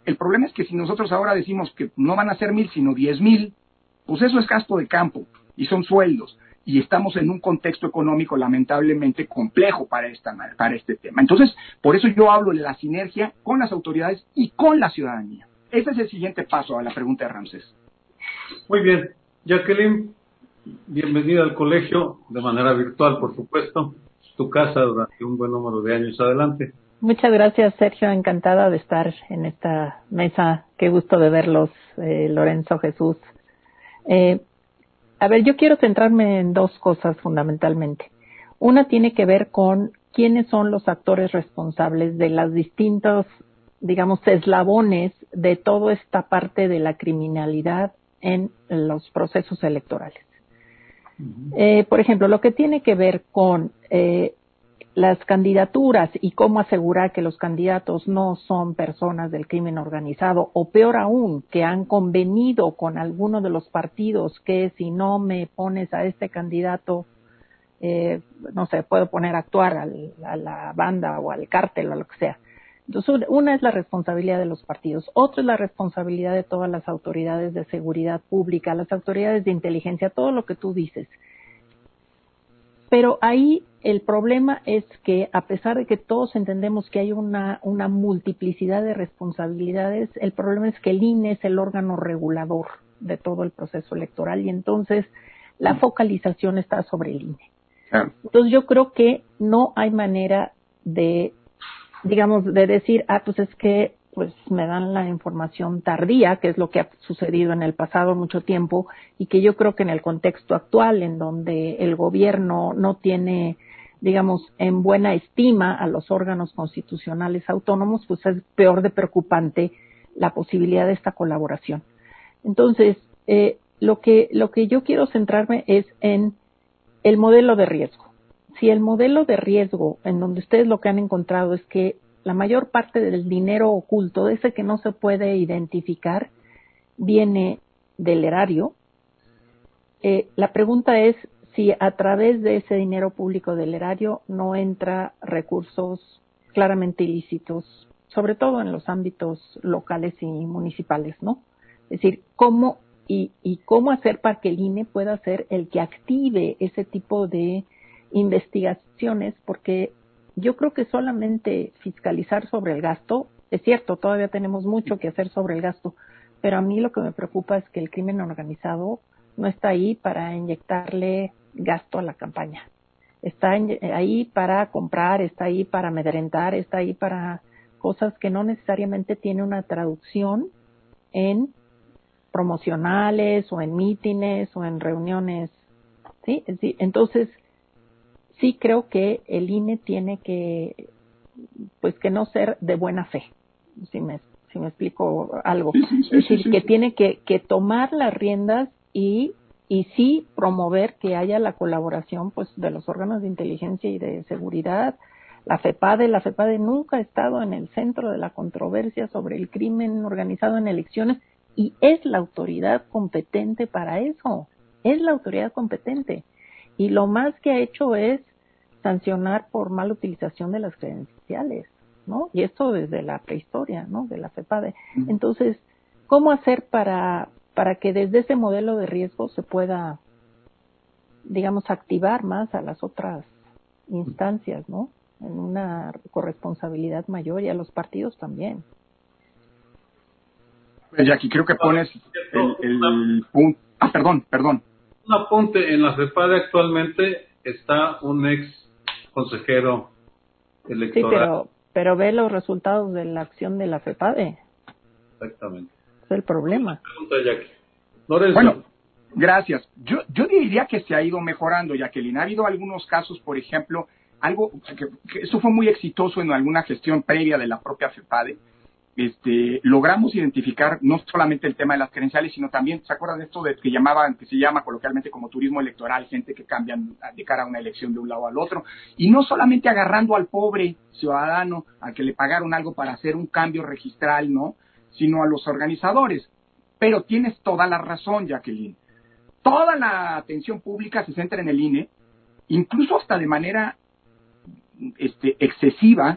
El problema es que si nosotros ahora decimos que no van a ser mil, sino diez mil, pues eso es gasto de campo y son sueldos. Y estamos en un contexto económico lamentablemente complejo para, esta, para este tema. Entonces, por eso yo hablo de la sinergia con las autoridades y con la ciudadanía. Ese es el siguiente paso a la pregunta de Ramsés. Muy bien. Jacqueline, bienvenida al colegio, de manera virtual, por supuesto. Tu casa durante un buen número de años. Adelante. Muchas gracias, Sergio. Encantada de estar en esta mesa. Qué gusto de verlos, eh, Lorenzo, Jesús. Eh, A ver, yo quiero centrarme en dos cosas fundamentalmente. Una tiene que ver con quiénes son los actores responsables de las distintos, digamos, eslabones de toda esta parte de la criminalidad en los procesos electorales. Uh-huh. Eh, por ejemplo, lo que tiene que ver con eh, las candidaturas y cómo asegurar que los candidatos no son personas del crimen organizado, o peor aún, que han convenido con alguno de los partidos que si no me pones a este candidato, eh, no sé, puedo poner a actuar al, a la banda o al cártel o lo que sea. Entonces, una es la responsabilidad de los partidos, otra es la responsabilidad de todas las autoridades de seguridad pública, las autoridades de inteligencia, todo lo que tú dices. Pero ahí el problema es que, a pesar de que todos entendemos que hay una, una multiplicidad de responsabilidades, el problema es que el I N E es el órgano regulador de todo el proceso electoral y entonces la focalización está sobre el I N E. Ah. Entonces yo creo que no hay manera de, digamos, de decir, ah, pues es que pues me dan la información tardía, que es lo que ha sucedido en el pasado mucho tiempo, y que yo creo que en el contexto actual, en donde el gobierno no tiene, digamos, en buena estima a los órganos constitucionales autónomos, pues es peor de preocupante la posibilidad de esta colaboración. Entonces, eh, lo que, lo que yo quiero centrarme es en el modelo de riesgo. Si el modelo de riesgo, en donde ustedes lo que han encontrado es que la mayor parte del dinero oculto, de ese que no se puede identificar, viene del erario. Eh, la pregunta es si a través de ese dinero público del erario no entra recursos claramente ilícitos, sobre todo en los ámbitos locales y municipales, ¿no? Es decir, cómo y, y cómo hacer para que el I N E pueda ser el que active ese tipo de investigaciones, porque yo creo que solamente fiscalizar sobre el gasto, es cierto, todavía tenemos mucho que hacer sobre el gasto, pero a mí lo que me preocupa es que el crimen organizado no está ahí para inyectarle gasto a la campaña. Está en, ahí para comprar, está ahí para amedrentar, está ahí para cosas que no necesariamente tiene una traducción en promocionales o en mítines o en reuniones, ¿sí? Sí, entonces, sí creo que el I N E tiene que, pues que no ser de buena fe, si me, si me explico algo. Sí, sí, sí, es decir, sí, sí, que sí. tiene que, que tomar las riendas y, y sí promover que haya la colaboración pues de los órganos de inteligencia y de seguridad. La FEPADE, la FEPADE nunca ha estado en el centro de la controversia sobre el crimen organizado en elecciones y es la autoridad competente para eso, es la autoridad competente. Y lo más que ha hecho es sancionar por mala utilización de las credenciales, ¿no? Y esto desde la prehistoria, ¿no? De la FEPADE. Entonces, ¿cómo hacer para, para que desde ese modelo de riesgo se pueda, digamos, activar más a las otras instancias, ¿no? En una corresponsabilidad mayor y a los partidos también. Jackie, creo que pones el, el punto. Ah, perdón, perdón. Un apunte, en la FEPADE actualmente está un ex consejero electoral. Sí, pero, pero ve los resultados de la acción de la FEPADE. Exactamente. Es el problema. Pregunta, Jackie. Lorenzo. Bueno, gracias. Yo, yo diría que se ha ido mejorando, Jacqueline. Ha habido algunos casos, por ejemplo, algo que, que eso fue muy exitoso en alguna gestión previa de la propia FEPADE. Este, logramos identificar no solamente el tema de las credenciales, sino también, ¿se acuerdan de esto de que llamaban, que se llama coloquialmente como turismo electoral, gente que cambian de cara a una elección de un lado al otro? Y no solamente agarrando al pobre ciudadano al que le pagaron algo para hacer un cambio registral, ¿no? Sino a los organizadores. Pero tienes toda la razón, Jacqueline. Toda la atención pública se centra en el I N E, incluso hasta de manera este, excesiva,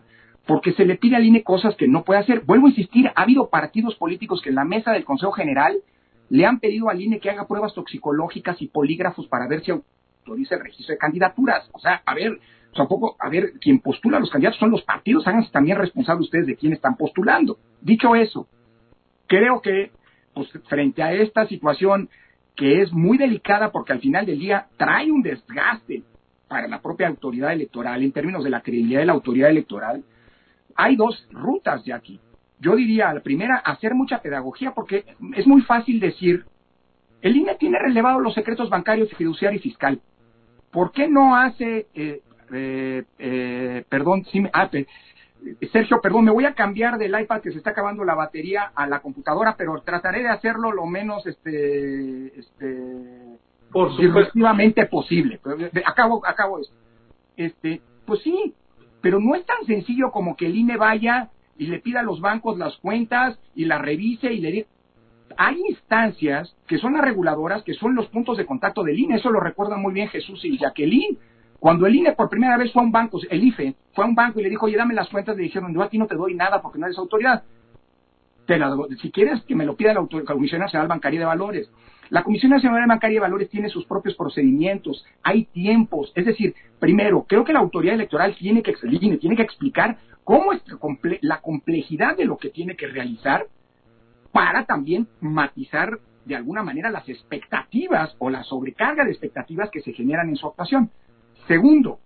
porque se le pide al I N E cosas que no puede hacer. Vuelvo a insistir, ha habido partidos políticos que en la mesa del Consejo General le han pedido al I N E que haga pruebas toxicológicas y polígrafos para ver si autoriza el registro de candidaturas. O sea, a ver, tampoco, a ver, quien postula a los candidatos son los partidos, háganse también responsables ustedes de quién están postulando. Dicho eso, creo que, pues, frente a esta situación que es muy delicada porque al final del día trae un desgaste para la propia autoridad electoral en términos de la credibilidad de la autoridad electoral, hay dos rutas ya aquí. Yo diría, la primera, hacer mucha pedagogía, porque es muy fácil decir, el I N E tiene relevado los secretos bancarios, fiduciario y fiscal. ¿Por qué no hace, eh, eh, eh, perdón, sí, ah, eh, Sergio, perdón, me voy a cambiar del iPad que se está acabando la batería a la computadora, pero trataré de hacerlo lo menos, este, este, por disruptivamente posible. Acabo, acabo esto. Este, pues sí, pero no es tan sencillo como que el I N E vaya y le pida a los bancos las cuentas y las revise y le diga. Hay instancias que son las reguladoras, que son los puntos de contacto del I N E, eso lo recuerdan muy bien Jesús y Jacqueline. Cuando el I N E por primera vez fue a un banco, el I F E, fue a un banco y le dijo, oye, dame las cuentas, le dijeron, yo a ti no te doy nada porque no eres autoridad. Te la, si quieres que me lo pida la, la Comisión Nacional Bancaria de Valores. La Comisión Nacional Bancaria de Valores tiene sus propios procedimientos, hay tiempos, es decir, primero, creo que la autoridad electoral tiene que, el I N E tiene que explicar cómo es la complejidad de lo que tiene que realizar para también matizar de alguna manera las expectativas o la sobrecarga de expectativas que se generan en su actuación. Segundo,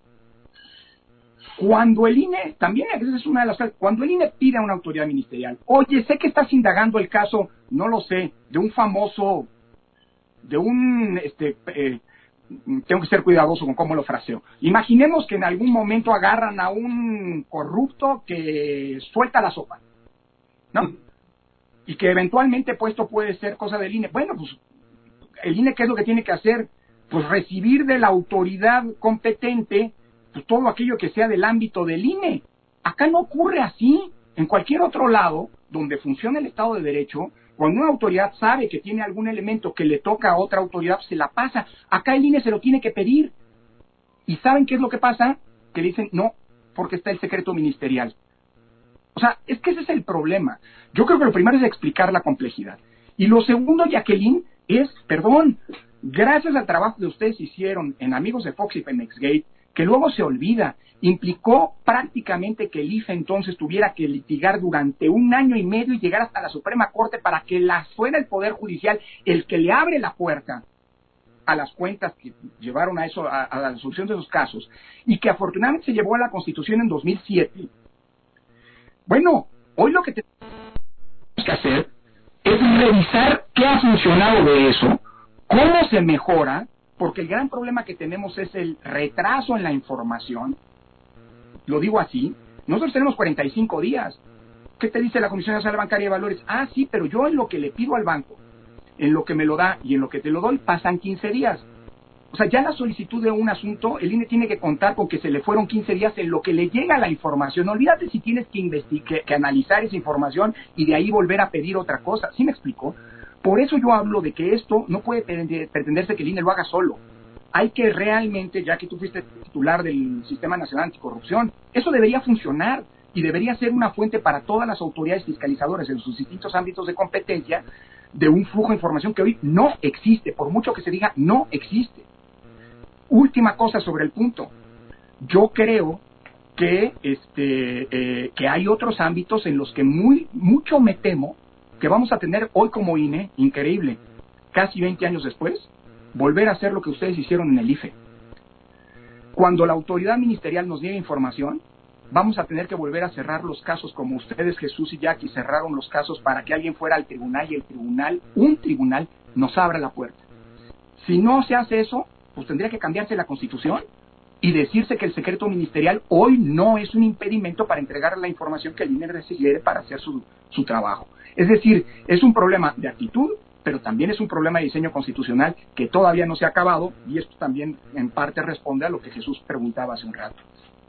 cuando el I N E, también esa es una de las cosas, cuando el I N E pide a una autoridad ministerial, oye, sé que estás indagando el caso, no lo sé, de un famoso, de un, este, eh, tengo que ser cuidadoso con cómo lo fraseo. Imaginemos que en algún momento agarran a un corrupto que suelta la sopa, ¿no? Y que eventualmente pues esto puede ser cosa del I N E. Bueno, pues el I N E, ¿qué es lo que tiene que hacer? Pues recibir de la autoridad competente pues todo aquello que sea del ámbito del I N E. Acá no ocurre así. En cualquier otro lado donde funciona el Estado de Derecho, cuando una autoridad sabe que tiene algún elemento que le toca a otra autoridad, se la pasa. Acá el I N E se lo tiene que pedir. ¿Y saben qué es lo que pasa? Que le dicen, no, porque está el secreto ministerial. O sea, es que ese es el problema. Yo creo que lo primero es explicar la complejidad. Y lo segundo, Jacqueline, es, perdón, gracias al trabajo que ustedes hicieron en Amigos de Fox y Pemexgate, que luego se olvida, implicó prácticamente que el I F E entonces tuviera que litigar durante un año y medio y llegar hasta la Suprema Corte para que la fuera el Poder Judicial el que le abre la puerta a las cuentas que llevaron a eso, a, a la resolución de esos casos, y que afortunadamente se llevó a la Constitución en dos mil siete. Bueno, hoy lo que tenemos que hacer es revisar qué ha funcionado de eso, cómo se mejora, porque el gran problema que tenemos es el retraso en la información. Lo digo así, nosotros tenemos cuarenta y cinco días. ¿Qué te dice la Comisión Nacional Bancaria de Valores? Ah, sí, pero yo en lo que le pido al banco, en lo que me lo da y en lo que te lo doy, pasan quince días. O sea, ya la solicitud de un asunto, el I N E tiene que contar con que se le fueron quince días en lo que le llega la información. Olvídate si tienes que, que, que analizar esa información y de ahí volver a pedir otra cosa. ¿Sí me explico? Por eso yo hablo de que esto no puede pretenderse que el I N E lo haga solo. Hay que realmente, ya que tú fuiste titular del Sistema Nacional Anticorrupción, eso debería funcionar y debería ser una fuente para todas las autoridades fiscalizadoras en sus distintos ámbitos de competencia de un flujo de información que hoy no existe, por mucho que se diga, no existe. Última cosa sobre el punto. Yo creo que este eh, que hay otros ámbitos en los que muy mucho me temo que vamos a tener hoy como I N E, increíble, casi veinte años después, volver a hacer lo que ustedes hicieron en el I F E. Cuando la autoridad ministerial nos niegue información, vamos a tener que volver a cerrar los casos como ustedes, Jesús y Jackie, cerraron los casos para que alguien fuera al tribunal y el tribunal, un tribunal, nos abra la puerta. Si no se hace eso, pues tendría que cambiarse la Constitución y decirse que el secreto ministerial hoy no es un impedimento para entregar la información que el I N E requiere para hacer su, su trabajo. Es decir, es un problema de actitud, pero también es un problema de diseño constitucional que todavía no se ha acabado, y esto también en parte responde a lo que Jesús preguntaba hace un rato.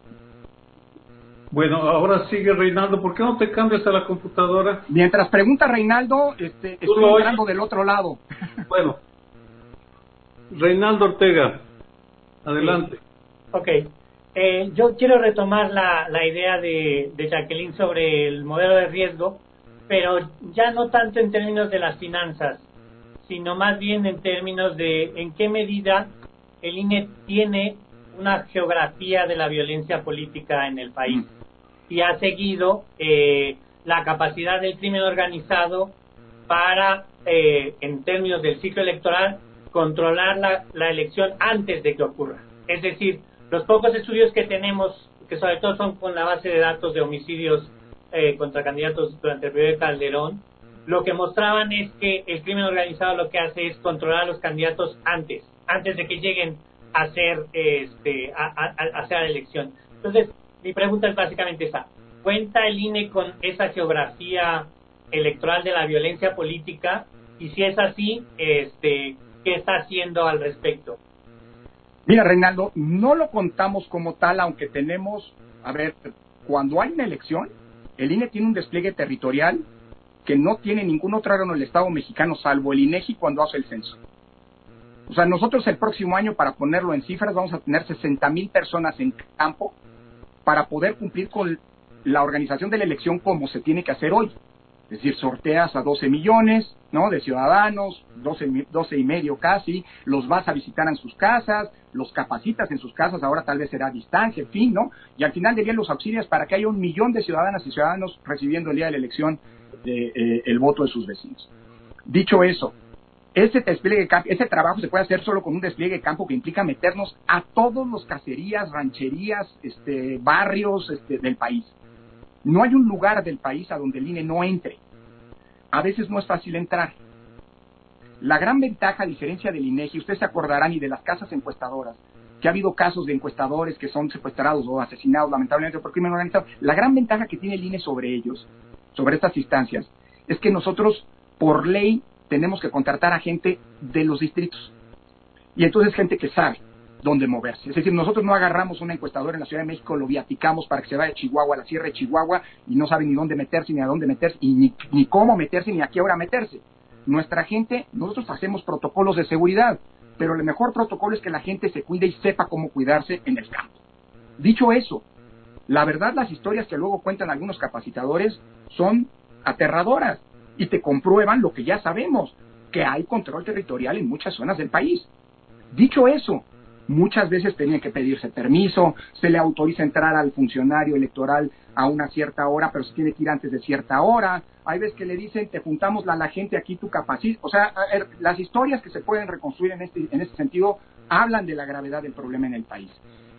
Bueno, ahora sigue Reinaldo, ¿por qué no te cambias a la computadora? Mientras pregunta Reinaldo, este, estoy entrando del otro lado. Bueno, Reinaldo Ortega, adelante. Ok, Eh, yo quiero retomar la, la idea de, de Jacqueline sobre el modelo de riesgo, pero ya no tanto en términos de las finanzas, sino más bien en términos de en qué medida el I N E tiene una geografía de la violencia política en el país y ha seguido eh, la capacidad del crimen organizado para, eh, en términos del ciclo electoral, controlar la, la elección antes de que ocurra. Es decir, los pocos estudios que tenemos, que sobre todo son con la base de datos de homicidios eh, contra candidatos durante el periodo de Calderón, lo que mostraban es que el crimen organizado lo que hace es controlar a los candidatos antes, antes de que lleguen a hacer, este, a, a, a hacer la elección. Entonces, mi pregunta es básicamente esa. ¿Cuenta el I N E con esa geografía electoral de la violencia política? Y si es así, este, ¿qué está haciendo al respecto? Mira, Reinaldo, no lo contamos como tal, aunque tenemos, a ver, cuando hay una elección, el I N E tiene un despliegue territorial que no tiene ningún otro órgano del Estado mexicano, salvo el INEGI cuando hace el censo. O sea, nosotros el próximo año, para ponerlo en cifras, vamos a tener sesenta mil personas en campo para poder cumplir con la organización de la elección como se tiene que hacer hoy. Es decir, sorteas a doce millones, ¿no?, de ciudadanos, doce, doce y medio casi, los vas a visitar en sus casas, los capacitas en sus casas, ahora tal vez será a distancia, en fin, ¿no? Y al final del día los auxilias para que haya un millón de ciudadanas y ciudadanos recibiendo el día de la elección eh, eh, el voto de sus vecinos. Dicho eso, ese despliegue de campo, ese trabajo se puede hacer solo con un despliegue de campo que implica meternos a todos los caserías, rancherías, este, barrios este, del país. No hay un lugar del país a donde el I N E no entre. A veces no es fácil entrar. La gran ventaja, a diferencia del INEGI, ustedes se acordarán, y de las casas encuestadoras, que ha habido casos de encuestadores que son secuestrados o asesinados lamentablemente por crimen organizado. La gran ventaja que tiene el I N E sobre ellos, sobre estas instancias, es que nosotros, por ley, tenemos que contratar a gente de los distritos. Y entonces gente que sabe dónde moverse. Es decir, nosotros no agarramos un encuestador en la Ciudad de México, lo viaticamos para que se vaya a Chihuahua, a la Sierra de Chihuahua, y no sabe ni dónde meterse, ni a dónde meterse, y ni, ni cómo meterse, ni a qué hora meterse. Nuestra gente, nosotros hacemos protocolos de seguridad, pero el mejor protocolo es que la gente se cuide y sepa cómo cuidarse en el campo. Dicho eso, la verdad, las historias que luego cuentan algunos capacitadores son aterradoras y te comprueban lo que ya sabemos, que hay control territorial en muchas zonas del país. Dicho eso, muchas veces tenían que pedirse permiso, se le autoriza entrar al funcionario electoral a una cierta hora, pero se tiene que ir antes de cierta hora. Hay veces que le dicen, te juntamos la, la gente aquí, tu capacidad. O sea, a ver, las historias que se pueden reconstruir en este, en este sentido hablan de la gravedad del problema en el país.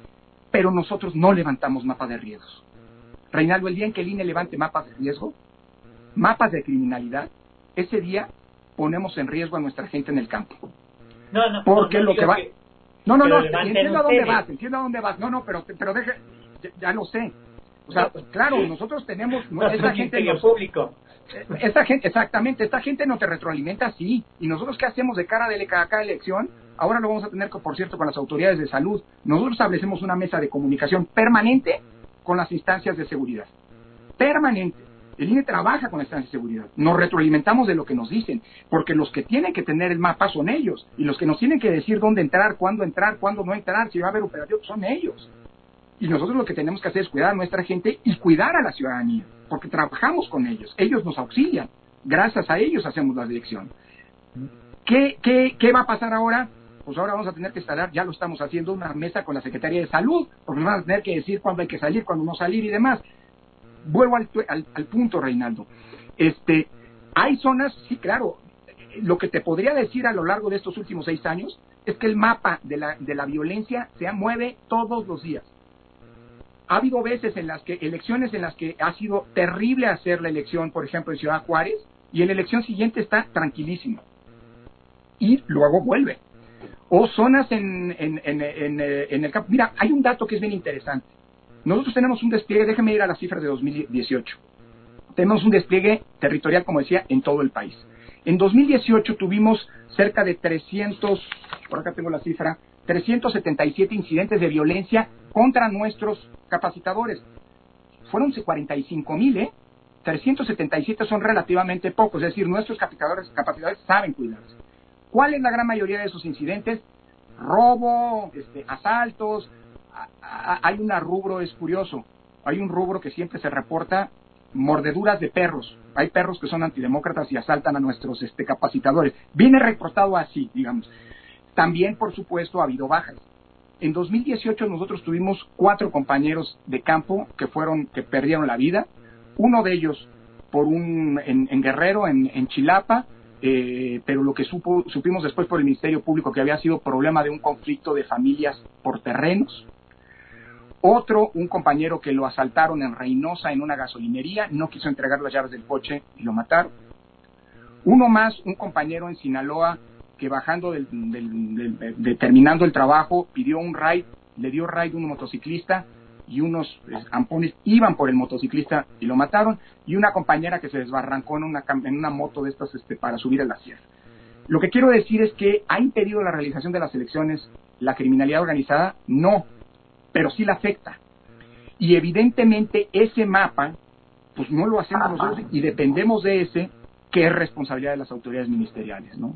Pero nosotros no levantamos mapas de riesgos. Reinaldo, el día en que el I N E levante mapas de riesgo, mapas de criminalidad, ese día ponemos en riesgo a nuestra gente en el campo. No, no, Porque no, no lo que va... que, no, no, que no, entiendo a dónde vas, ustedes. entiendo a dónde vas. No, no, pero, pero deje, ya, ya lo sé. O sea, claro, nosotros tenemos... No, esta gente nos, público. Esta gente, exactamente, esta gente no te retroalimenta así. ¿Y nosotros qué hacemos de cara de cada, cada elección? Ahora lo vamos a tener, por cierto, con las autoridades de salud. Nosotros establecemos una mesa de comunicación permanente con las instancias de seguridad. Permanente. El I N E trabaja con las instancias de seguridad. Nos retroalimentamos de lo que nos dicen, porque los que tienen que tener el mapa son ellos, y los que nos tienen que decir dónde entrar, cuándo entrar, cuándo no entrar, si va a haber operativos, son ellos. Y nosotros lo que tenemos que hacer es cuidar a nuestra gente y cuidar a la ciudadanía, porque trabajamos con ellos, ellos nos auxilian, gracias a ellos hacemos la elección. ¿Qué, qué, qué va a pasar ahora? Pues ahora vamos a tener que instalar, ya lo estamos haciendo, una mesa con la Secretaría de Salud, porque nos van a tener que decir cuándo hay que salir, cuándo no salir y demás. Vuelvo al, al, al punto, Reinaldo. Este, hay zonas, sí, claro, lo que te podría decir a lo largo de estos últimos seis años es que el mapa de la, de la violencia se mueve todos los días. Ha habido veces en las que, elecciones en las que ha sido terrible hacer la elección, por ejemplo, en Ciudad Juárez, y en la elección siguiente está tranquilísimo. Y luego vuelve. O zonas en, en, en, en, en el campo. Mira, hay un dato que es bien interesante. Nosotros tenemos un despliegue, déjeme ir a las cifras de dos mil dieciocho. Tenemos un despliegue territorial, como decía, en todo el país. En dos mil dieciocho tuvimos cerca de trescientos, por acá tengo la cifra, trescientos setenta y siete incidentes de violencia contra nuestros capacitadores. Fueron cuarenta y cinco mil, ¿eh? trescientos setenta y siete son relativamente pocos, es decir, nuestros capacitadores, capacitadores saben cuidarse. ¿Cuál es la gran mayoría de esos incidentes? Robo, este, asaltos, hay un rubro, es curioso, hay un rubro que siempre se reporta, mordeduras de perros. Hay perros que son antidemócratas y asaltan a nuestros este, capacitadores. Viene reportado así, digamos. También, por supuesto, ha habido bajas. En dos mil dieciocho nosotros tuvimos cuatro compañeros de campo que fueron, que perdieron la vida. Uno de ellos por un, en, en Guerrero, en, en Chilapa, eh, pero lo que supo, supimos después por el Ministerio Público que había sido problema de un conflicto de familias por terrenos. Otro, un compañero que lo asaltaron en Reynosa en una gasolinería, no quiso entregar las llaves del coche y lo mataron. Uno más, un compañero en Sinaloa que bajando del, del, del, de, de, terminando el trabajo pidió un ride, le dio ride a un motociclista y unos eh, ampones iban por el motociclista y lo mataron, y una compañera que se desbarrancó en una, en una moto de estas este, para subir a la sierra. Lo que quiero decir es que ¿ha impedido la realización de las elecciones la criminalidad organizada? No, pero sí la afecta. Y evidentemente ese mapa, pues no lo hacemos nosotros y dependemos de ese, que es responsabilidad de las autoridades ministeriales, ¿no?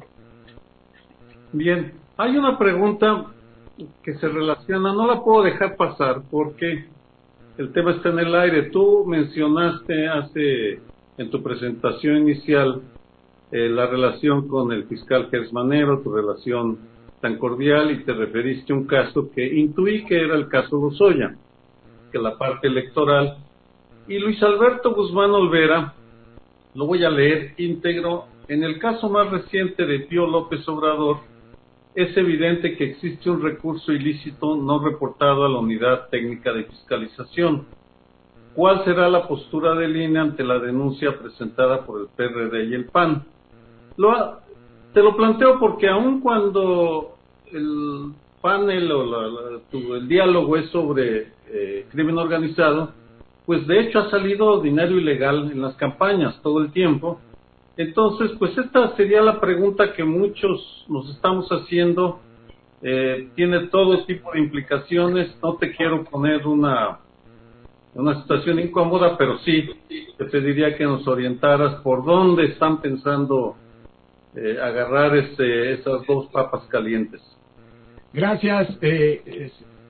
Bien, hay una pregunta que se relaciona, no la puedo dejar pasar porque el tema está en el aire. Tú mencionaste hace, en tu presentación inicial, eh, la relación con el fiscal Gersmanero, tu relación tan cordial, y te referiste a un caso que intuí que era el caso Lozoya, que la parte electoral, y Luis Alberto Guzmán Olvera, lo voy a leer íntegro, en el caso más reciente de Pío López Obrador, es evidente que existe un recurso ilícito no reportado a la Unidad Técnica de Fiscalización. ¿Cuál será la postura del I N E ante la denuncia presentada por el P R D y el P A N? Lo, te lo planteo porque aun cuando el panel o la, la, tu, el diálogo es sobre eh, crimen organizado, pues de hecho ha salido dinero ilegal en las campañas todo el tiempo. Entonces, pues esta sería la pregunta que muchos nos estamos haciendo. Eh, tiene todo tipo de implicaciones. No te quiero poner una, una situación incómoda, pero sí te pediría que nos orientaras por dónde están pensando eh, agarrar ese, esas dos papas calientes. Gracias. Eh, es,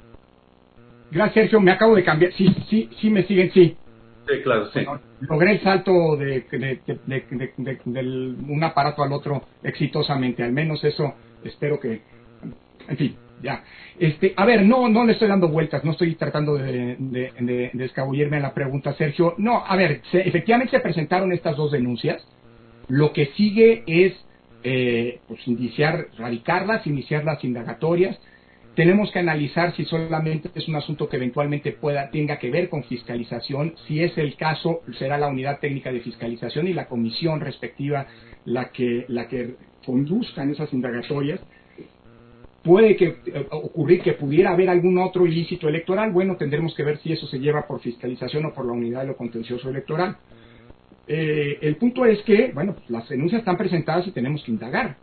gracias, Sergio. Me acabo de cambiar. Sí, sí, sí me siguen, sí. Sí, claro, sí. Bueno, logré el salto de, de, de, de, de, de, de un aparato al otro exitosamente, al menos eso espero que, en fin, ya. Este, a ver, no, no le estoy dando vueltas, no estoy tratando de, de, de, de escabullirme en la pregunta, Sergio. No, a ver, se, efectivamente se presentaron estas dos denuncias. Lo que sigue es, eh, pues, iniciar, radicarlas, iniciar las indagatorias. Tenemos que analizar si solamente es un asunto que eventualmente pueda tenga que ver con fiscalización. Si es el caso, será la unidad técnica de fiscalización y la comisión respectiva la que la que conduzcan esas indagatorias. Puede que eh, ocurrir que pudiera haber algún otro ilícito electoral. Bueno, tendremos que ver si eso se lleva por fiscalización o por la unidad de lo contencioso electoral. Eh, el punto es que, bueno, pues las denuncias están presentadas y tenemos que indagar.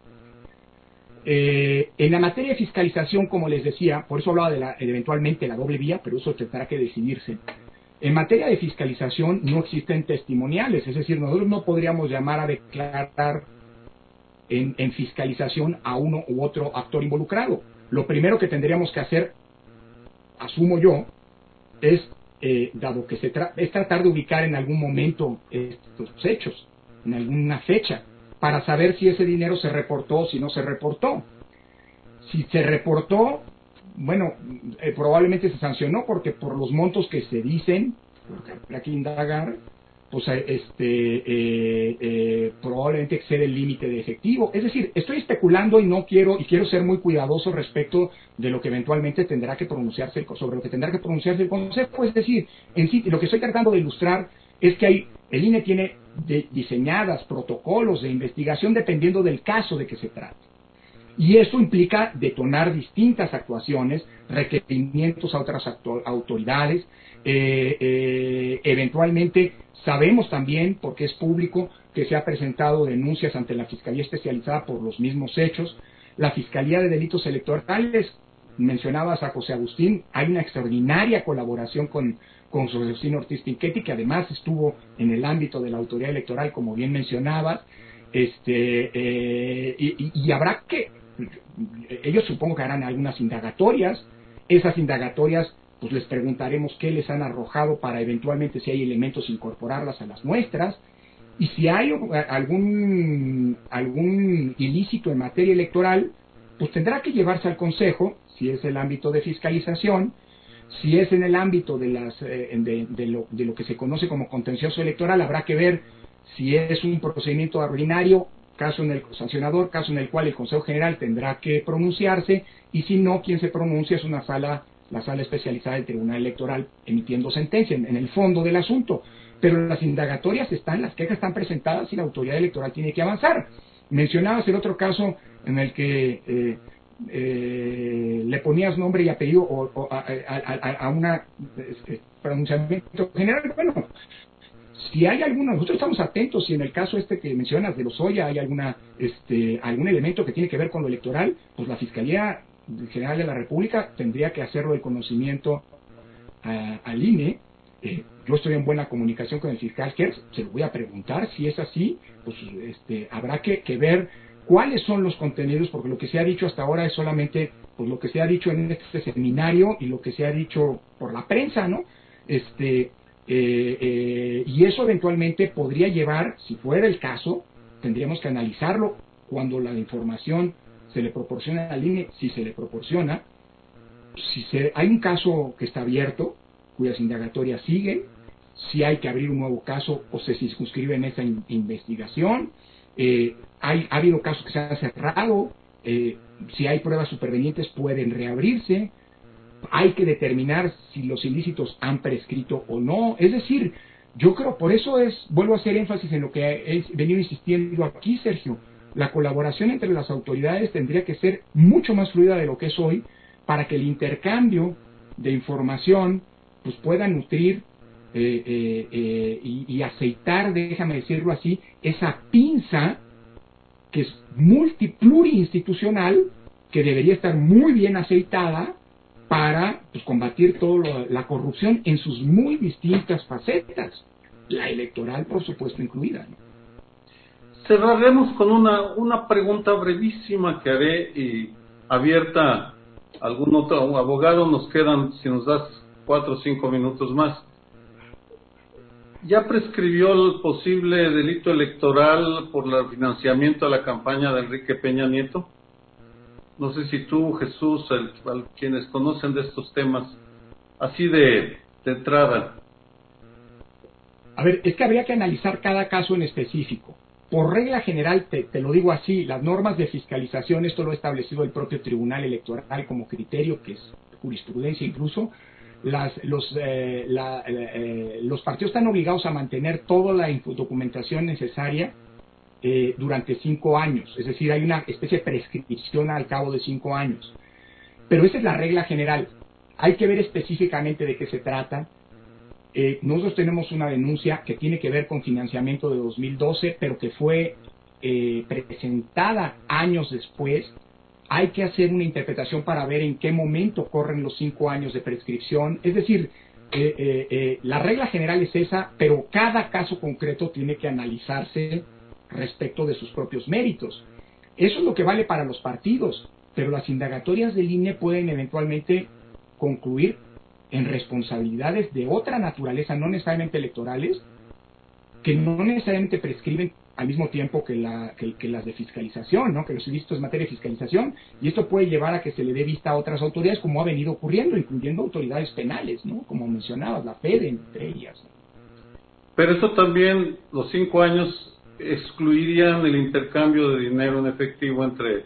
Eh, en la materia de fiscalización, como les decía, por eso hablaba de, la, de eventualmente la doble vía, pero eso tendrá que decidirse. En materia de fiscalización no existen testimoniales, es decir, nosotros no podríamos llamar a declarar en, en fiscalización a uno u otro actor involucrado. Lo primero que tendríamos que hacer, asumo yo, es, eh, dado que se tra es tratar de ubicar en algún momento estos hechos, en alguna fecha, para saber si ese dinero se reportó o si no se reportó. Si se reportó, bueno, eh, probablemente se sancionó porque por los montos que se dicen, porque habrá que indagar, pues este, eh, eh, probablemente excede el límite de efectivo. Es decir, estoy especulando y no quiero, y quiero ser muy cuidadoso respecto de lo que eventualmente tendrá que pronunciarse, sobre lo que tendrá que pronunciarse el Consejo. Es decir, en sí, lo que estoy tratando de ilustrar es que hay, el I N E tiene de, diseñadas protocolos de investigación dependiendo del caso de que se trate. Y eso implica detonar distintas actuaciones, requerimientos a otras autoridades, eh, eh, eventualmente sabemos también, porque es público, que se ha presentado denuncias ante la Fiscalía Especializada por los mismos hechos. La Fiscalía de Delitos Electorales, mencionabas a José Agustín, hay una extraordinaria colaboración con, con José Agustín Ortiz Pinchetti, que además estuvo en el ámbito de la autoridad electoral, como bien mencionabas, este, eh, y, y, y habrá que, ellos supongo que harán algunas indagatorias, Esas indagatorias, pues les preguntaremos qué les han arrojado para eventualmente, si hay elementos, incorporarlas a las muestras. Y si hay algún, algún ilícito en materia electoral, pues tendrá que llevarse al Consejo, si es el ámbito de fiscalización. Si es en el ámbito de, las, eh, de, de, lo, de lo que se conoce como contencioso electoral, habrá que ver si es un procedimiento ordinario, caso en el sancionador, caso en el cual el Consejo General tendrá que pronunciarse, y si no, quien se pronuncia es una sala, la sala especializada del Tribunal Electoral emitiendo sentencia en, en el fondo del asunto. Pero las indagatorias están, las quejas están presentadas y la autoridad electoral tiene que avanzar. Mencionabas el otro caso en el que eh, eh, le ponías nombre y apellido o, o a, a, a, a una este, pronunciamiento general. Bueno, si hay alguna, nosotros estamos atentos si en el caso este que mencionas de Lozoya hay alguna este, algún elemento que tiene que ver con lo electoral, pues la Fiscalía General de la República tendría que hacerlo de conocimiento a, al I N E. Eh, yo estoy en buena comunicación con el fiscal Kertz, se lo voy a preguntar. Si es así, pues este, habrá que, que ver cuáles son los contenidos, porque lo que se ha dicho hasta ahora es solamente pues lo que se ha dicho en este seminario y lo que se ha dicho por la prensa, ¿no? Este, eh, eh, y eso eventualmente podría llevar, si fuera el caso, tendríamos que analizarlo cuando la información se le proporciona al I N E, si se le proporciona, si se, hay un caso que está abierto, cuyas indagatorias siguen, si hay que abrir un nuevo caso o se circunscribe en esa in, investigación, eh, hay, ha habido casos que se han cerrado, eh, si hay pruebas supervenientes pueden reabrirse, hay que determinar si los ilícitos han prescrito o no. Es decir, yo creo, por eso es, vuelvo a hacer énfasis en lo que he venido insistiendo aquí, Sergio, la colaboración entre las autoridades tendría que ser mucho más fluida de lo que es hoy, para que el intercambio de información pues pueda nutrir eh, eh, eh, y, y aceitar, déjame decirlo así, esa pinza que es multipluriinstitucional, que debería estar muy bien aceitada para pues, combatir toda la corrupción en sus muy distintas facetas, la electoral por supuesto incluida, ¿no? Cerraremos con una, una pregunta brevísima que haré y abierta a algún otro abogado. Nos quedan, si nos das cuatro o cinco minutos más. ¿Ya prescribió el posible delito electoral por el financiamiento a la campaña de Enrique Peña Nieto? No sé si tú, Jesús, el, el, quienes conocen de estos temas, así de, de entrada. A ver, es que habría que analizar cada caso en específico. Por regla general, te, te lo digo así, las normas de fiscalización, esto lo ha establecido el propio Tribunal Electoral como criterio, que es jurisprudencia incluso, las, los, eh, la, eh, los partidos están obligados a mantener toda la documentación necesaria eh, durante cinco años, es decir, hay una especie de prescripción al cabo de cinco años. Pero esa es la regla general. Hay que ver específicamente de qué se trata. Eh, nosotros tenemos una denuncia que tiene que ver con financiamiento de dos mil doce, pero que fue eh, presentada años después. Hay que hacer una interpretación para ver en qué momento corren los cinco años de prescripción. Es decir, eh, eh, eh, la regla general es esa, pero cada caso concreto tiene que analizarse respecto de sus propios méritos. Eso es lo que vale para los partidos, pero las indagatorias del I N E pueden eventualmente concluir en responsabilidades de otra naturaleza, no necesariamente electorales, que no necesariamente prescriben al mismo tiempo que, la, que, que las de fiscalización, ¿no? Que los ilícitos en materia de fiscalización, y esto puede llevar a que se le dé vista a otras autoridades, como ha venido ocurriendo, incluyendo autoridades penales, ¿no? Como mencionabas, la FEDE, entre ellas, ¿no? Pero eso también, los cinco años excluirían el intercambio de dinero en efectivo entre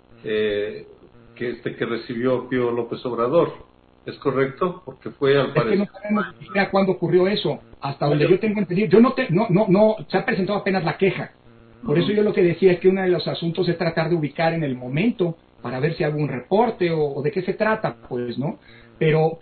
eh, que este que recibió Pío López Obrador. ¿Es correcto? Porque fue al parecer... Es que no sabemos ni siquiera cuándo ocurrió eso. Hasta donde yo tengo entendido. Yo no, te, no, no, no, se ha presentado apenas la queja. Por eso yo lo que decía es que uno de los asuntos es tratar de ubicar en el momento para ver si hay algún reporte o, o de qué se trata, pues, ¿no? Pero,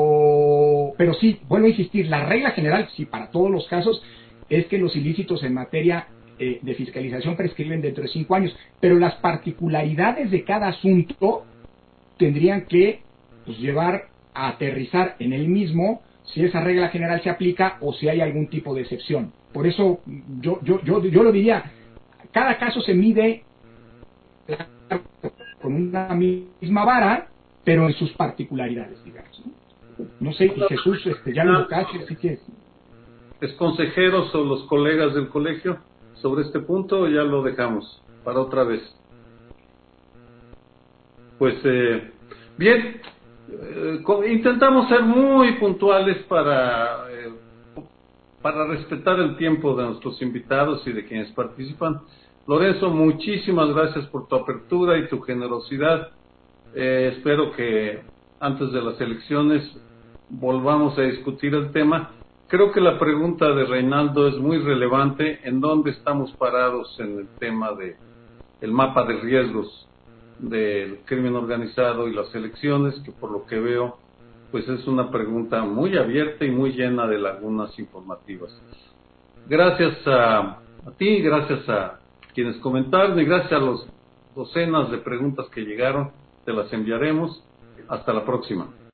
pero, pero sí, vuelvo a insistir, la regla general, sí, para todos los casos, es que los ilícitos en materia eh, de fiscalización prescriben dentro de cinco años. Pero las particularidades de cada asunto tendrían que pues, llevar a aterrizar en el mismo si esa regla general se aplica o si hay algún tipo de excepción. Por eso yo, yo, yo, yo lo diría, cada caso se mide con una misma vara, pero en sus particularidades, digamos. No, no sé, y Jesús, este, ya lo caché, así que... ¿Es consejeros o los colegas del colegio sobre este punto o ya lo dejamos para otra vez? Pues eh, bien, eh, intentamos ser muy puntuales para, eh, para respetar el tiempo de nuestros invitados y de quienes participan. Lorenzo, muchísimas gracias por tu apertura y tu generosidad. Eh, espero que antes de las elecciones volvamos a discutir el tema. Creo que la pregunta de Reinaldo es muy relevante. ¿En dónde estamos parados en el tema de el mapa de riesgos del crimen organizado y las elecciones? Que por lo que veo, pues es una pregunta muy abierta y muy llena de lagunas informativas. Gracias a, a ti, gracias a quienes comentaron y gracias a las docenas de preguntas que llegaron. Te las enviaremos. Hasta la próxima.